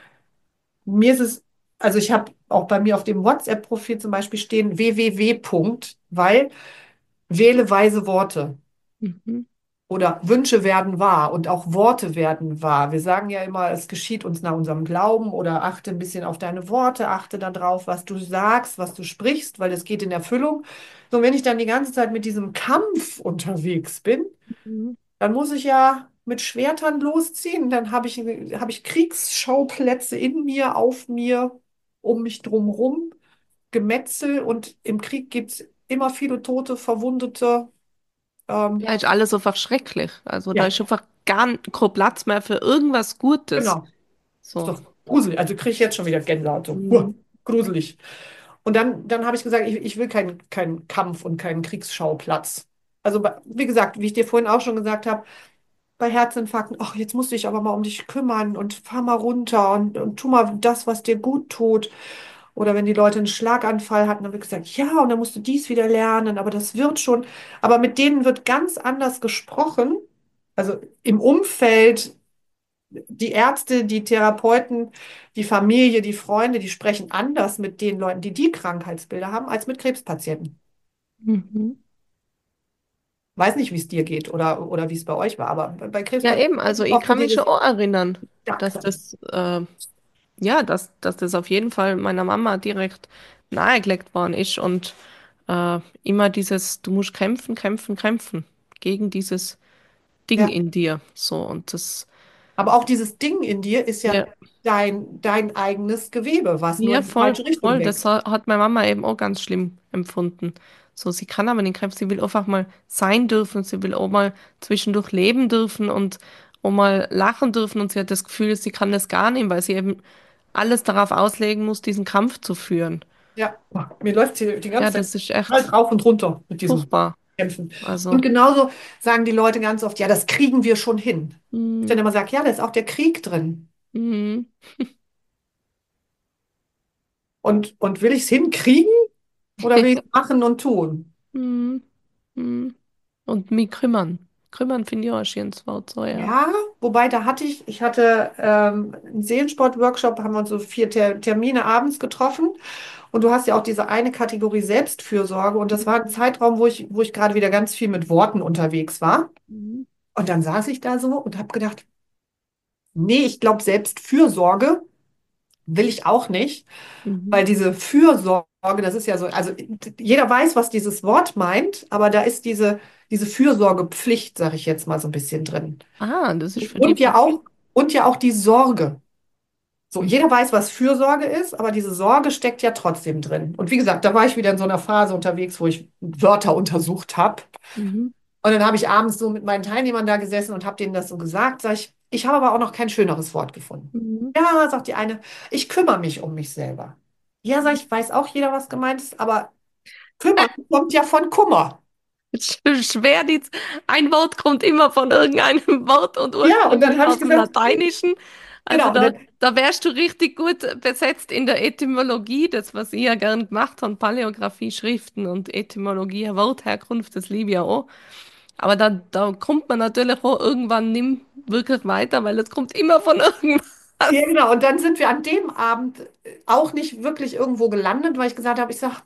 mir ist es, also ich habe auch bei mir auf dem WhatsApp-Profil zum Beispiel stehen www. Punkt, weil wähle weise Worte. Mhm. Oder Wünsche werden wahr und auch Worte werden wahr. Wir sagen ja immer, es geschieht uns nach unserem Glauben oder achte ein bisschen auf deine Worte, achte darauf, was du sagst, was du sprichst, weil es geht in Erfüllung. So, und wenn ich dann die ganze Zeit mit diesem Kampf unterwegs bin, Mhm. dann muss ich ja mit Schwertern losziehen. Dann habe ich, habe ich Kriegsschauplätze in mir, auf mir, um mich drumherum, Gemetzel und im Krieg gibt es immer viele Tote, Verwundete. Ähm, Ja, ist alles einfach schrecklich. Also da ja, ist einfach gar kein Platz mehr für irgendwas Gutes. genau. Ist So. doch gruselig. Also kriege ich jetzt schon wieder Gänsehaut. So. Huh, Mhm. gruselig. Und dann, dann habe ich gesagt, ich, ich will keinen keinen Kampf und keinen Kriegsschauplatz. Also, bei- wie gesagt, wie ich dir vorhin auch schon gesagt habe, bei Herzinfarkten, ach, jetzt musst du dich aber mal um dich kümmern und fahr mal runter und, und tu mal das, was dir gut tut. Oder wenn die Leute einen Schlaganfall hatten, dann wird gesagt, ja, und dann musst du dies wieder lernen, aber das wird schon. Aber mit denen wird ganz anders gesprochen. Also im Umfeld, die Ärzte, die Therapeuten, die Familie, die Freunde, die sprechen anders mit den Leuten, die die Krankheitsbilder haben, als mit Krebspatienten. Mhm. Weiß nicht, wie es dir geht oder, oder wie es bei euch war, aber bei bei Ja, eben, Krebspatienten also ist ich oft so kann mich schon dieses auch erinnern, Dack dass drin. das, äh, ja, dass, dass das auf jeden Fall meiner Mama direkt nahegelegt worden ist und äh, immer dieses, du musst kämpfen, kämpfen, kämpfen gegen dieses Ding Ja. in dir. So, und das, Aber auch dieses Ding in dir ist ja ja, dein, dein eigenes Gewebe, was nur ja, in die voll, falsche Richtung voll, das wächst. ha- hat meine Mama eben auch ganz schlimm empfunden. So, sie kann aber nicht kämpfen, sie will einfach mal sein dürfen, sie will auch mal zwischendurch leben dürfen und auch mal lachen dürfen und sie hat das Gefühl, sie kann das gar nicht, weil sie eben alles darauf auslegen muss, diesen Kampf zu führen. Ja, mir läuft hier die Ja, ganze Zeit das ist halt echt rauf und runter mit diesem furchtbar. Kämpfen. Und Also, genauso sagen die Leute ganz oft, ja, das kriegen wir schon hin. Ich dann mm, immer sage, ja, da ist auch der Krieg drin. mm, Und, und will ich es hinkriegen oder will ich es machen und tun? mm, mm. Und mich kümmern. Kümmern finde ich auch ein schönes Wort, so, ja. Ja, wobei da hatte ich, ich hatte ähm, einen Seelensport-Workshop, haben wir uns so vier Ter Termine abends getroffen. Und du hast ja auch diese eine Kategorie Selbstfürsorge. Und das war ein Zeitraum, wo ich, wo ich gerade wieder ganz viel mit Worten unterwegs war. Mhm. Und dann saß ich da so und habe gedacht, nee, ich glaube, Selbstfürsorge will ich auch nicht, Mhm. weil diese Fürsorge, das ist ja so, also jeder weiß, was dieses Wort meint, aber da ist diese, diese Fürsorgepflicht, sage ich jetzt mal so ein bisschen drin. Ah, das ist für die Und ja Pflicht. auch, und ja auch die Sorge. So, Mhm. jeder weiß, was Fürsorge ist, aber diese Sorge steckt ja trotzdem drin. Und wie gesagt, da war ich wieder in so einer Phase unterwegs, wo ich Wörter untersucht habe. Mhm. Und dann habe ich abends so mit meinen Teilnehmern da gesessen und habe denen das so gesagt. Sag ich, ich habe aber auch noch kein schöneres Wort gefunden. Mhm. Ja, sagt die eine, ich kümmere mich um mich selber. Ja, sag ich, weiß auch jeder, was gemeint ist, aber kümmern kommt ja von Kummer. Sch- Schwer, die, ein Wort kommt immer von irgendeinem Wort und Ja, und dann ursprünglich habe ich aus dem gesagt, Lateinischen. Also genau, und da, dann, da wärst du richtig gut besetzt in der Etymologie, das, was ich ja gern gemacht habe, Paläographie, Schriften und Etymologie, Wortherkunft, das liebe ich ja auch. Aber da, da kommt man natürlich auch irgendwann nicht wirklich weiter, weil es kommt immer von ja, irgendwas. genau, und dann sind wir an dem Abend auch nicht wirklich irgendwo gelandet, weil ich gesagt habe, ich sage,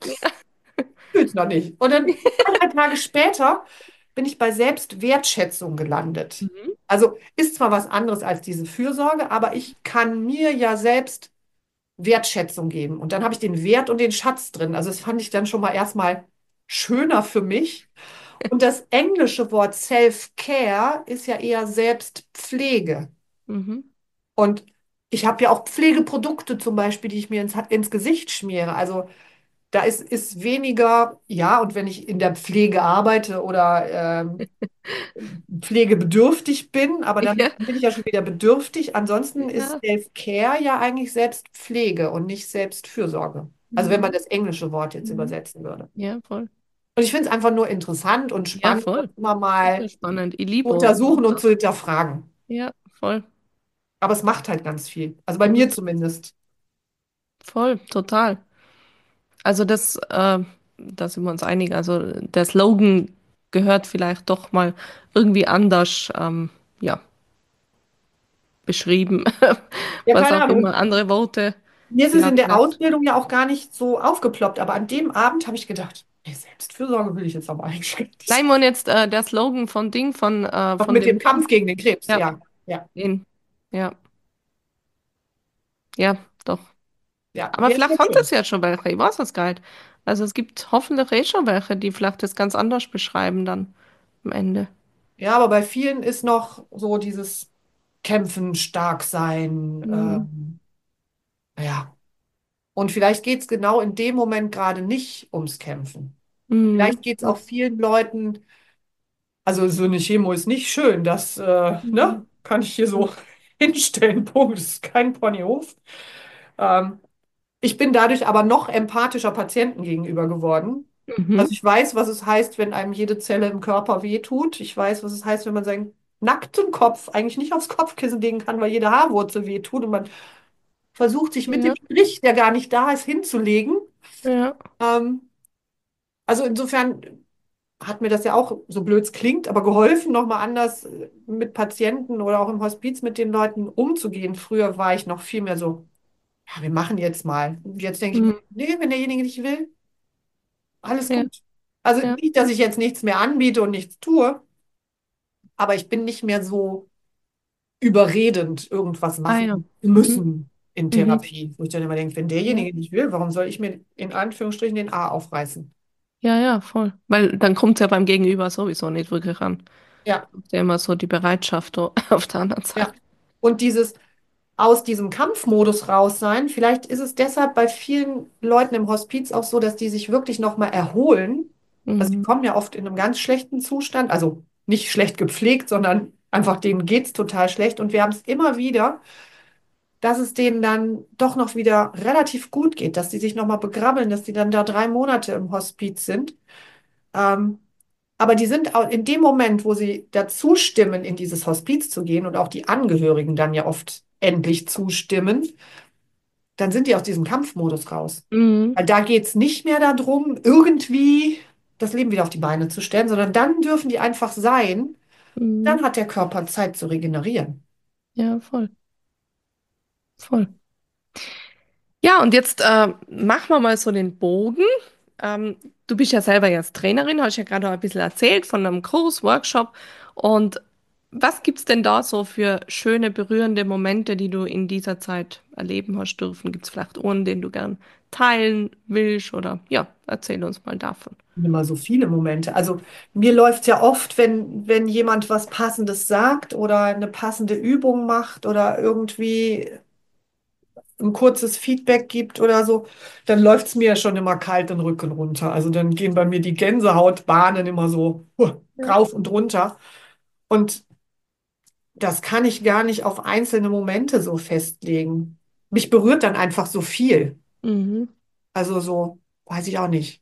fühl's noch nicht. Und dann zwei, drei Tage später bin ich bei Selbstwertschätzung gelandet. Mhm. Also ist zwar was anderes als diese Fürsorge, aber ich kann mir ja selbst Wertschätzung geben. Und dann habe ich den Wert und den Schatz drin. Also das fand ich dann schon mal erstmal schöner für mich. Und das englische Wort Self-Care ist ja eher Selbstpflege. Mhm. Und ich habe ja auch Pflegeprodukte zum Beispiel, die ich mir ins, ins Gesicht schmiere. Also da ist, ist weniger, ja, und wenn ich in der Pflege arbeite oder ähm, pflegebedürftig bin, aber dann Ja, bin ich ja schon wieder bedürftig. Ansonsten ist ja. Self-Care ja eigentlich Selbstpflege und nicht Selbstfürsorge. Also wenn man Mhm. das englische Wort jetzt Mhm. übersetzen würde. Ja, voll. Und ich finde es einfach nur interessant und Ja, spannend, das voll. immer Super mal spannend. Ich zu liebe untersuchen und Wörter. zu hinterfragen. Ja, voll. Aber es macht halt ganz viel. Also bei Mhm. mir zumindest. Voll, total. Also das, äh, da sind wir uns einig. Also der Slogan gehört vielleicht doch mal irgendwie anders, ähm, ja, beschrieben. Ja, Was keine auch Ahnung. immer, Und andere Worte. mir ist es Ja, in der vielleicht. Ausbildung ja auch gar nicht so aufgeploppt, aber an dem Abend habe ich gedacht, nee, Selbstfürsorge will ich jetzt aber eigentlich gar nicht. Nein, und jetzt äh, der Slogan von Ding, von, äh, Auch von mit dem dem Kampf Buch. gegen den Krebs, Ja, ja. Ja, den. Ja, ja, doch. ja, Aber ja, ist ja vielleicht haben schön. das ja schon welche, ich weiß es gar nicht. Also es gibt hoffentlich eh schon welche, die vielleicht das ganz anders beschreiben dann am Ende. Ja, aber bei vielen ist noch so dieses Kämpfen, stark sein. Mhm. Ähm, ja. Und vielleicht geht es genau in dem Moment gerade nicht ums Kämpfen. Vielleicht Mhm. geht es auch vielen Leuten, also so eine Chemo ist nicht schön, das, äh, ne, Mhm. kann ich hier so hinstellen. Punkt. Das ist kein Ponyhof. Ähm, Ich bin dadurch aber noch empathischer Patienten gegenüber geworden. Mhm. Also ich weiß, was es heißt, wenn einem jede Zelle im Körper wehtut. Ich weiß, was es heißt, wenn man seinen nackten Kopf eigentlich nicht aufs Kopfkissen legen kann, weil jede Haarwurzel wehtut und man versucht, sich mit dem Ja, Strich, der gar nicht da ist, hinzulegen. ja. Ähm, also insofern hat mir das ja auch, so blöd es klingt, aber geholfen, nochmal anders äh, mit Patienten oder auch im Hospiz mit den Leuten umzugehen. Früher war ich noch viel mehr so, ja, wir machen jetzt mal. Und jetzt denke ich Mhm. mir, nee, wenn derjenige nicht will, alles Ja, gut. Also ja. nicht, dass ich jetzt nichts mehr anbiete und nichts tue, aber ich bin nicht mehr so überredend, irgendwas Ah ja. machen Mhm. müssen in Mhm. Therapie. Wo ich dann immer denke, wenn Ja. derjenige nicht will, warum soll ich mir in Anführungsstrichen den A aufreißen? Ja, ja, voll. Weil dann kommt es ja beim Gegenüber sowieso nicht wirklich an. Ja, Ist ja immer so die Bereitschaft o- auf der anderen Seite. ja. Und dieses aus diesem Kampfmodus raus sein, vielleicht ist es deshalb bei vielen Leuten im Hospiz auch so, dass die sich wirklich nochmal erholen. Also die Mhm. kommen ja oft in einem ganz schlechten Zustand, also nicht schlecht gepflegt, sondern einfach denen geht's total schlecht. Und wir haben es immer wieder, dass es denen dann doch noch wieder relativ gut geht, dass die sich nochmal begrabbeln, dass die dann da drei Monate im Hospiz sind. Ähm, aber die sind auch in dem Moment, wo sie dazu stimmen, in dieses Hospiz zu gehen und auch die Angehörigen dann ja oft endlich zustimmen, dann sind die aus diesem Kampfmodus raus. Mhm. Weil da geht es nicht mehr darum, irgendwie das Leben wieder auf die Beine zu stellen, sondern dann dürfen die einfach sein. Dann Mhm. hat der Körper Zeit zu regenerieren. Ja, voll. Voll. Ja, und jetzt äh, machen wir mal so den Bogen. Ähm, du bist ja selber jetzt Trainerin, hast ja gerade auch ein bisschen erzählt von einem Kurs, Workshop. Und was gibt's denn da so für schöne, berührende Momente, die du in dieser Zeit erleben hast dürfen? Gibt's vielleicht einen, den du gern teilen willst? Oder ja, erzähl uns mal davon. Immer so viele Momente. Also mir läuft ja oft, wenn, wenn jemand was Passendes sagt oder eine passende Übung macht oder irgendwie ein kurzes Feedback gibt oder so, dann läuft es mir ja schon immer kalt den Rücken runter. Also dann gehen bei mir die Gänsehautbahnen immer so huh, Ja. rauf und runter. Und das kann ich gar nicht auf einzelne Momente so festlegen. Mich berührt dann einfach so viel. Mhm. Also so, weiß ich auch nicht.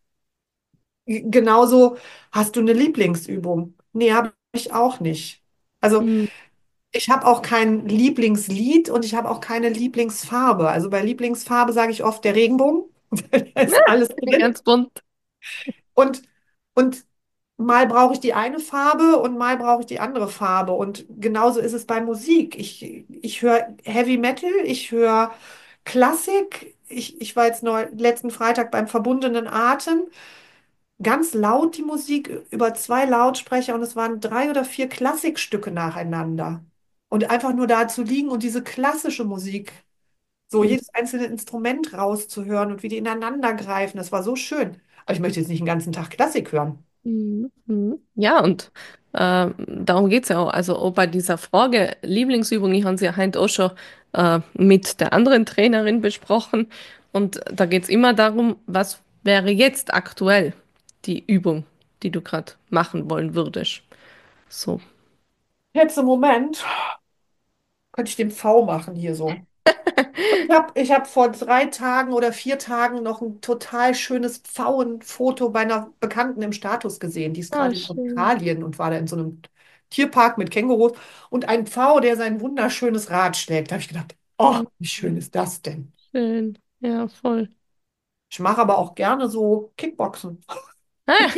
G- Genauso, hast du eine Lieblingsübung? Nee, habe ich auch nicht. Also Mhm. ich habe auch kein Lieblingslied und ich habe auch keine Lieblingsfarbe. Also bei Lieblingsfarbe sage ich oft der Regenbogen. Da ist alles drin. Ganz bunt. Und, und mal brauche ich die eine Farbe und mal brauche ich die andere Farbe. Und genauso ist es bei Musik. Ich, ich höre Heavy Metal, ich höre Klassik. Ich, ich war jetzt neu, letzten Freitag beim verbundenen Atem. Ganz laut die Musik über zwei Lautsprecher und es waren drei oder vier Klassikstücke nacheinander. Und einfach nur da zu liegen und diese klassische Musik, so Mhm. jedes einzelne Instrument rauszuhören und wie die ineinander greifen, das war so schön. Aber ich möchte jetzt nicht den ganzen Tag Klassik hören. Mhm. Mhm. Ja, und äh, darum geht's ja auch. Also auch bei dieser Frage Lieblingsübung, ich habe sie ja heute auch schon äh, mit der anderen Trainerin besprochen. Und da geht's immer darum, was wäre jetzt aktuell die Übung, die du gerade machen wollen würdest. So. Jetzt im Moment könnte ich den V machen hier so. Ich habe ich hab vor drei Tagen oder vier Tagen noch ein total schönes Pfauenfoto bei einer Bekannten im Status gesehen. Die ist Ah, gerade in schön. Australien und war da in so einem Tierpark mit Kängurus und ein Pfau, der sein wunderschönes Rad schlägt. Da habe ich gedacht, oh, Mhm. wie schön ist das denn? Schön. Ja, voll. Ich mache aber auch gerne so Kickboxen. Ah,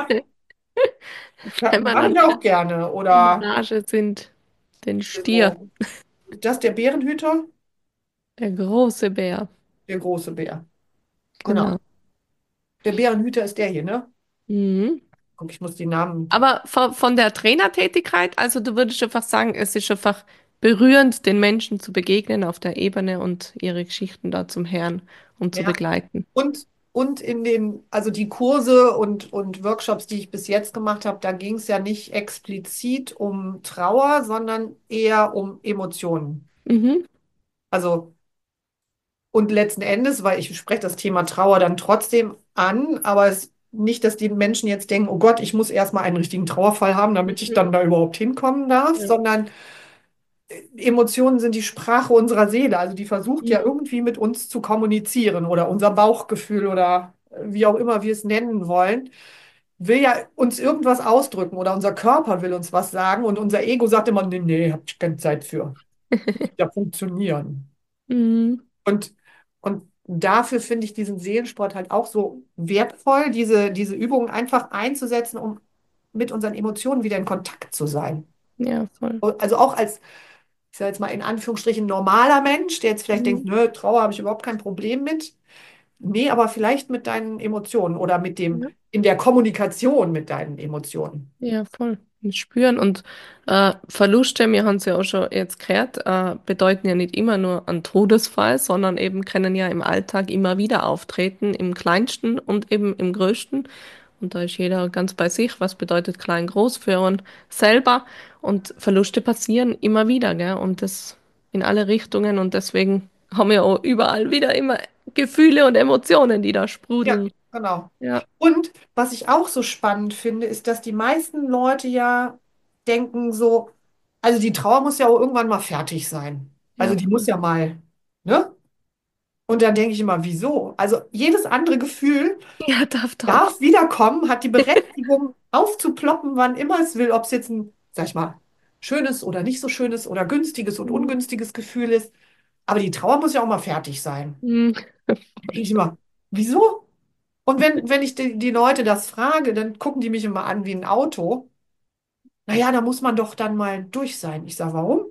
Ja, wenn wir mache dann ich wieder auch gerne. in Oder Rage sind, den Stier, so, ist das der Bärenhüter? der große Bär. Der große Bär. Genau. Genau. Der Bärenhüter ist der hier, ne? Mhm. Guck, ich muss die Namen. Aber von, von der Trainertätigkeit, also du würdest einfach sagen, es ist einfach berührend, den Menschen zu begegnen auf der Ebene und ihre Geschichten da zum Hören und zu Ja. begleiten. Und, und in den, also die Kurse und, und Workshops, die ich bis jetzt gemacht habe, da ging es ja nicht explizit um Trauer, sondern eher um Emotionen. Mhm. Also, und letzten Endes, weil ich spreche das Thema Trauer dann trotzdem an, aber es nicht, dass die Menschen jetzt denken, oh Gott, ich muss erstmal einen richtigen Trauerfall haben, damit ich Mhm. dann da überhaupt hinkommen darf, Ja. sondern Emotionen sind die Sprache unserer Seele. Also die versucht ja Mhm. irgendwie mit uns zu kommunizieren oder unser Bauchgefühl oder wie auch immer wir es nennen wollen, will ja uns irgendwas ausdrücken oder unser Körper will uns was sagen und unser Ego sagt immer, nee, nee, hab ich keine Zeit für. Muss ja funktionieren. Mhm. Und, und dafür finde ich diesen Seelensport halt auch so wertvoll, diese, diese Übungen einfach einzusetzen, um mit unseren Emotionen wieder in Kontakt zu sein. Ja, voll. Also auch als, ich sage jetzt mal in Anführungsstrichen, normaler Mensch, der jetzt vielleicht denkt, Mhm. nö, Trauer habe ich überhaupt kein Problem mit. Nee, aber vielleicht mit deinen Emotionen oder mit dem, Ja. in der Kommunikation mit deinen Emotionen. Ja, voll. Und spüren und äh, Verluste, wir haben es ja auch schon jetzt gehört, äh, bedeuten ja nicht immer nur einen Todesfall, sondern eben können ja im Alltag immer wieder auftreten, im Kleinsten und eben im Größten. Und da ist jeder ganz bei sich, was bedeutet klein, groß für uns selber. Und Verluste passieren immer wieder, gell? Und das in alle Richtungen. Und deswegen haben wir auch überall wieder immer Gefühle und Emotionen, die da Ja, sprudeln. genau. Ja, Und was ich auch so spannend finde, ist, dass die meisten Leute ja denken so, also die Trauer muss ja auch irgendwann mal fertig sein. Also ja, die muss voll. ja mal, ne? Und dann denke ich immer, wieso? Also jedes andere Gefühl Ja, darf doch. darf wiederkommen, hat die Berechtigung aufzuploppen, wann immer es will, ob es jetzt ein, sag ich mal, schönes oder nicht so schönes oder günstiges und Mhm. ungünstiges Gefühl ist. Aber die Trauer muss ja auch mal fertig sein. Mhm. Da denke ich immer, wieso? Und wenn, wenn ich die, die Leute das frage, dann gucken die mich immer an wie ein Auto. Naja, da muss man doch dann mal durch sein. Ich sage, warum?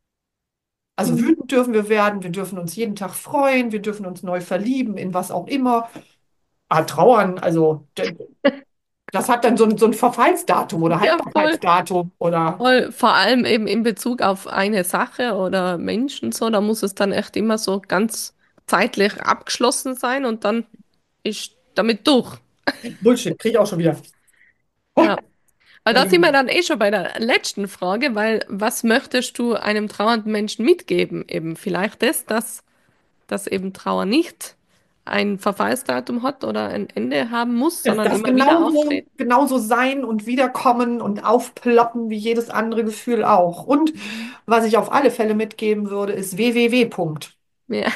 Also Mhm. wütend dürfen wir werden, wir dürfen uns jeden Tag freuen, wir dürfen uns neu verlieben, in was auch immer. Ah, trauern, also d- das hat dann so ein, so ein Verfallsdatum oder Ja, voll, Haltbarkeitsdatum oder voll. Vor allem eben in Bezug auf eine Sache oder Menschen so, da muss es dann echt immer so ganz zeitlich abgeschlossen sein und dann ist damit durch. Bullshit, kriege ich auch schon wieder. Oh, Ja. Aber da sind wir Entschuldigung. dann eh schon bei der letzten Frage, weil was möchtest du einem trauernden Menschen mitgeben? Eben vielleicht das, dass, dass eben Trauer nicht ein Verfallsdatum hat oder ein Ende haben muss, Es sondern darf immer wieder genauso, auftreten. genauso sein und wiederkommen und aufploppen wie jedes andere Gefühl auch. Und Mhm. was ich auf alle Fälle mitgeben würde, ist w w w. Punkt. Ja.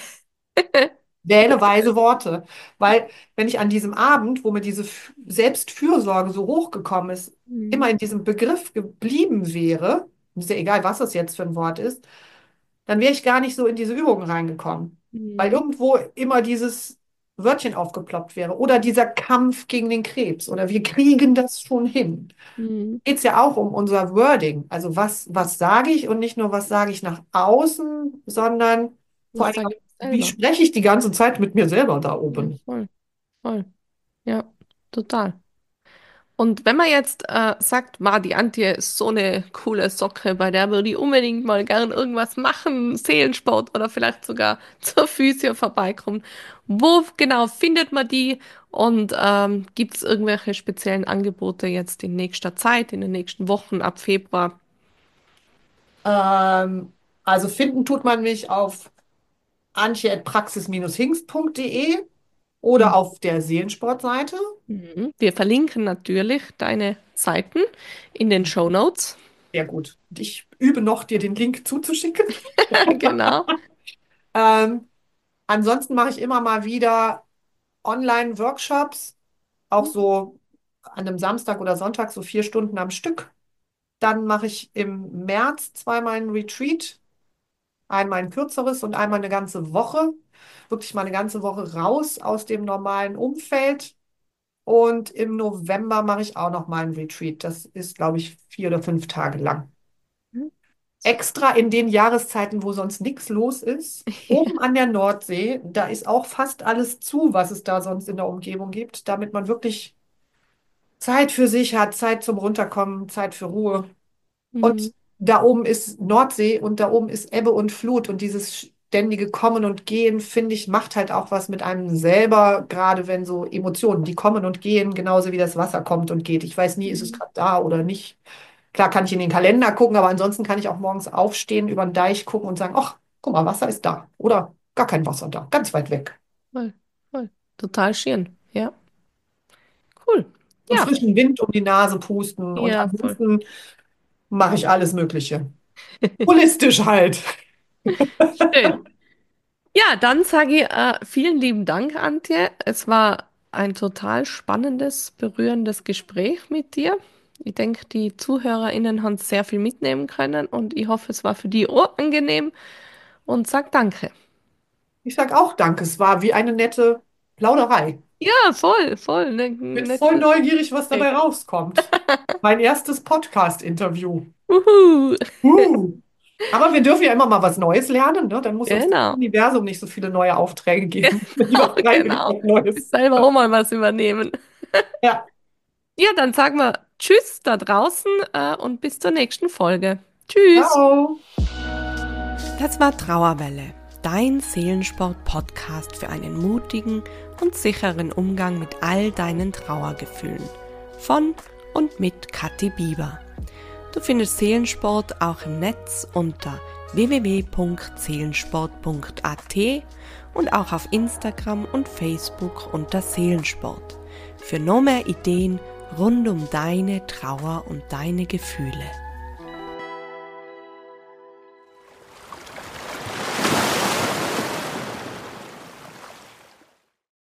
Wähle weise Worte. Weil wenn ich an diesem Abend, wo mir diese F- Selbstfürsorge so hochgekommen ist, immer Mhm. in diesem Begriff geblieben wäre, ist ja egal, was das jetzt für ein Wort ist, dann wäre ich gar nicht so in diese Übungen reingekommen. Weil Mhm. irgendwo immer dieses Wörtchen aufgeploppt wäre. Oder dieser Kampf gegen den Krebs. Oder wir kriegen das schon hin. Mhm. Geht es ja auch um unser Wording. Also was, was sage ich und nicht nur, was sage ich nach außen, sondern vor Was allem, auch, sage ich wie selber? spreche ich die ganze Zeit mit mir selber da Ja, oben. voll, voll. Ja, total. Und wenn man jetzt äh, sagt, ma, die Antje ist so eine coole Socke, bei der würde ich unbedingt mal gern irgendwas machen, Seelensport oder vielleicht sogar zur Physio vorbeikommen. Wo genau findet man die? Und ähm, gibt es irgendwelche speziellen Angebote jetzt in nächster Zeit, in den nächsten Wochen ab Februar? Ähm, also finden tut man mich auf antje at praxis-hingst punkt de oder Mhm. auf der Seelensportseite. Mhm. Wir verlinken natürlich deine Seiten in den Show Notes. Sehr gut. Und ich übe noch, dir den Link zuzuschicken. Genau. Ähm, ansonsten mache ich immer mal wieder Online-Workshops, auch so an einem Samstag oder Sonntag, so vier Stunden am Stück. Dann mache ich im März zweimal ein Retreat, einmal ein kürzeres und einmal eine ganze Woche. Wirklich mal eine ganze Woche raus aus dem normalen Umfeld. Und im November mache ich auch noch mal ein Retreat. Das ist, glaube ich, vier oder fünf Tage lang. Extra in den Jahreszeiten, wo sonst nichts los ist. Oben an der Nordsee, da ist auch fast alles zu, was es da sonst in der Umgebung gibt, damit man wirklich Zeit für sich hat, Zeit zum Runterkommen, Zeit für Ruhe. Und Mhm. da oben ist Nordsee und da oben ist Ebbe und Flut und dieses ständige Kommen und Gehen, finde ich, macht halt auch was mit einem selber, gerade wenn so Emotionen, die kommen und gehen, genauso wie das Wasser kommt und geht. Ich weiß nie, ist es Mhm. gerade da oder nicht. Klar kann ich in den Kalender gucken, aber ansonsten kann ich auch morgens aufstehen, über den Deich gucken und sagen, ach, guck mal, Wasser ist da. Oder gar kein Wasser da, ganz weit weg. Voll, voll. Total schön. Ja, cool. Und Ja, frischen Wind um die Nase pusten und ja, voll. ansonsten mache ich alles Mögliche. Holistisch halt. Schön. Ja, dann sage ich äh, vielen lieben Dank, Antje. Es war ein total spannendes, berührendes Gespräch mit dir. Ich denke, die ZuhörerInnen haben sehr viel mitnehmen können und ich hoffe, es war für die auch angenehm und sag danke. Ich sag auch danke. Es war wie eine nette Plauderei. Ja, voll, voll. Ne, Bin voll nettes neugierig, was dabei Gespräch. rauskommt. Mein erstes Podcast-Interview. Uhu. Uh. Aber wir dürfen ja immer mal was Neues lernen, ne? Dann muss uns das Genau. Universum nicht so viele neue Aufträge geben. Lieber freiwillig Genau. was Neues. Selber auch mal was übernehmen. Ja, Ja, dann sagen wir Tschüss da draußen, äh, und bis zur nächsten Folge. Tschüss. ciao. Das war Trauerwelle, dein Seelensport-Podcast für einen mutigen und sicheren Umgang mit all deinen Trauergefühlen. Von und mit Kathi Bieber. Du findest Seelensport auch im Netz unter w w w punkt seelensport punkt a t und auch auf Instagram und Facebook unter Seelensport. Für noch mehr Ideen rund um deine Trauer und deine Gefühle.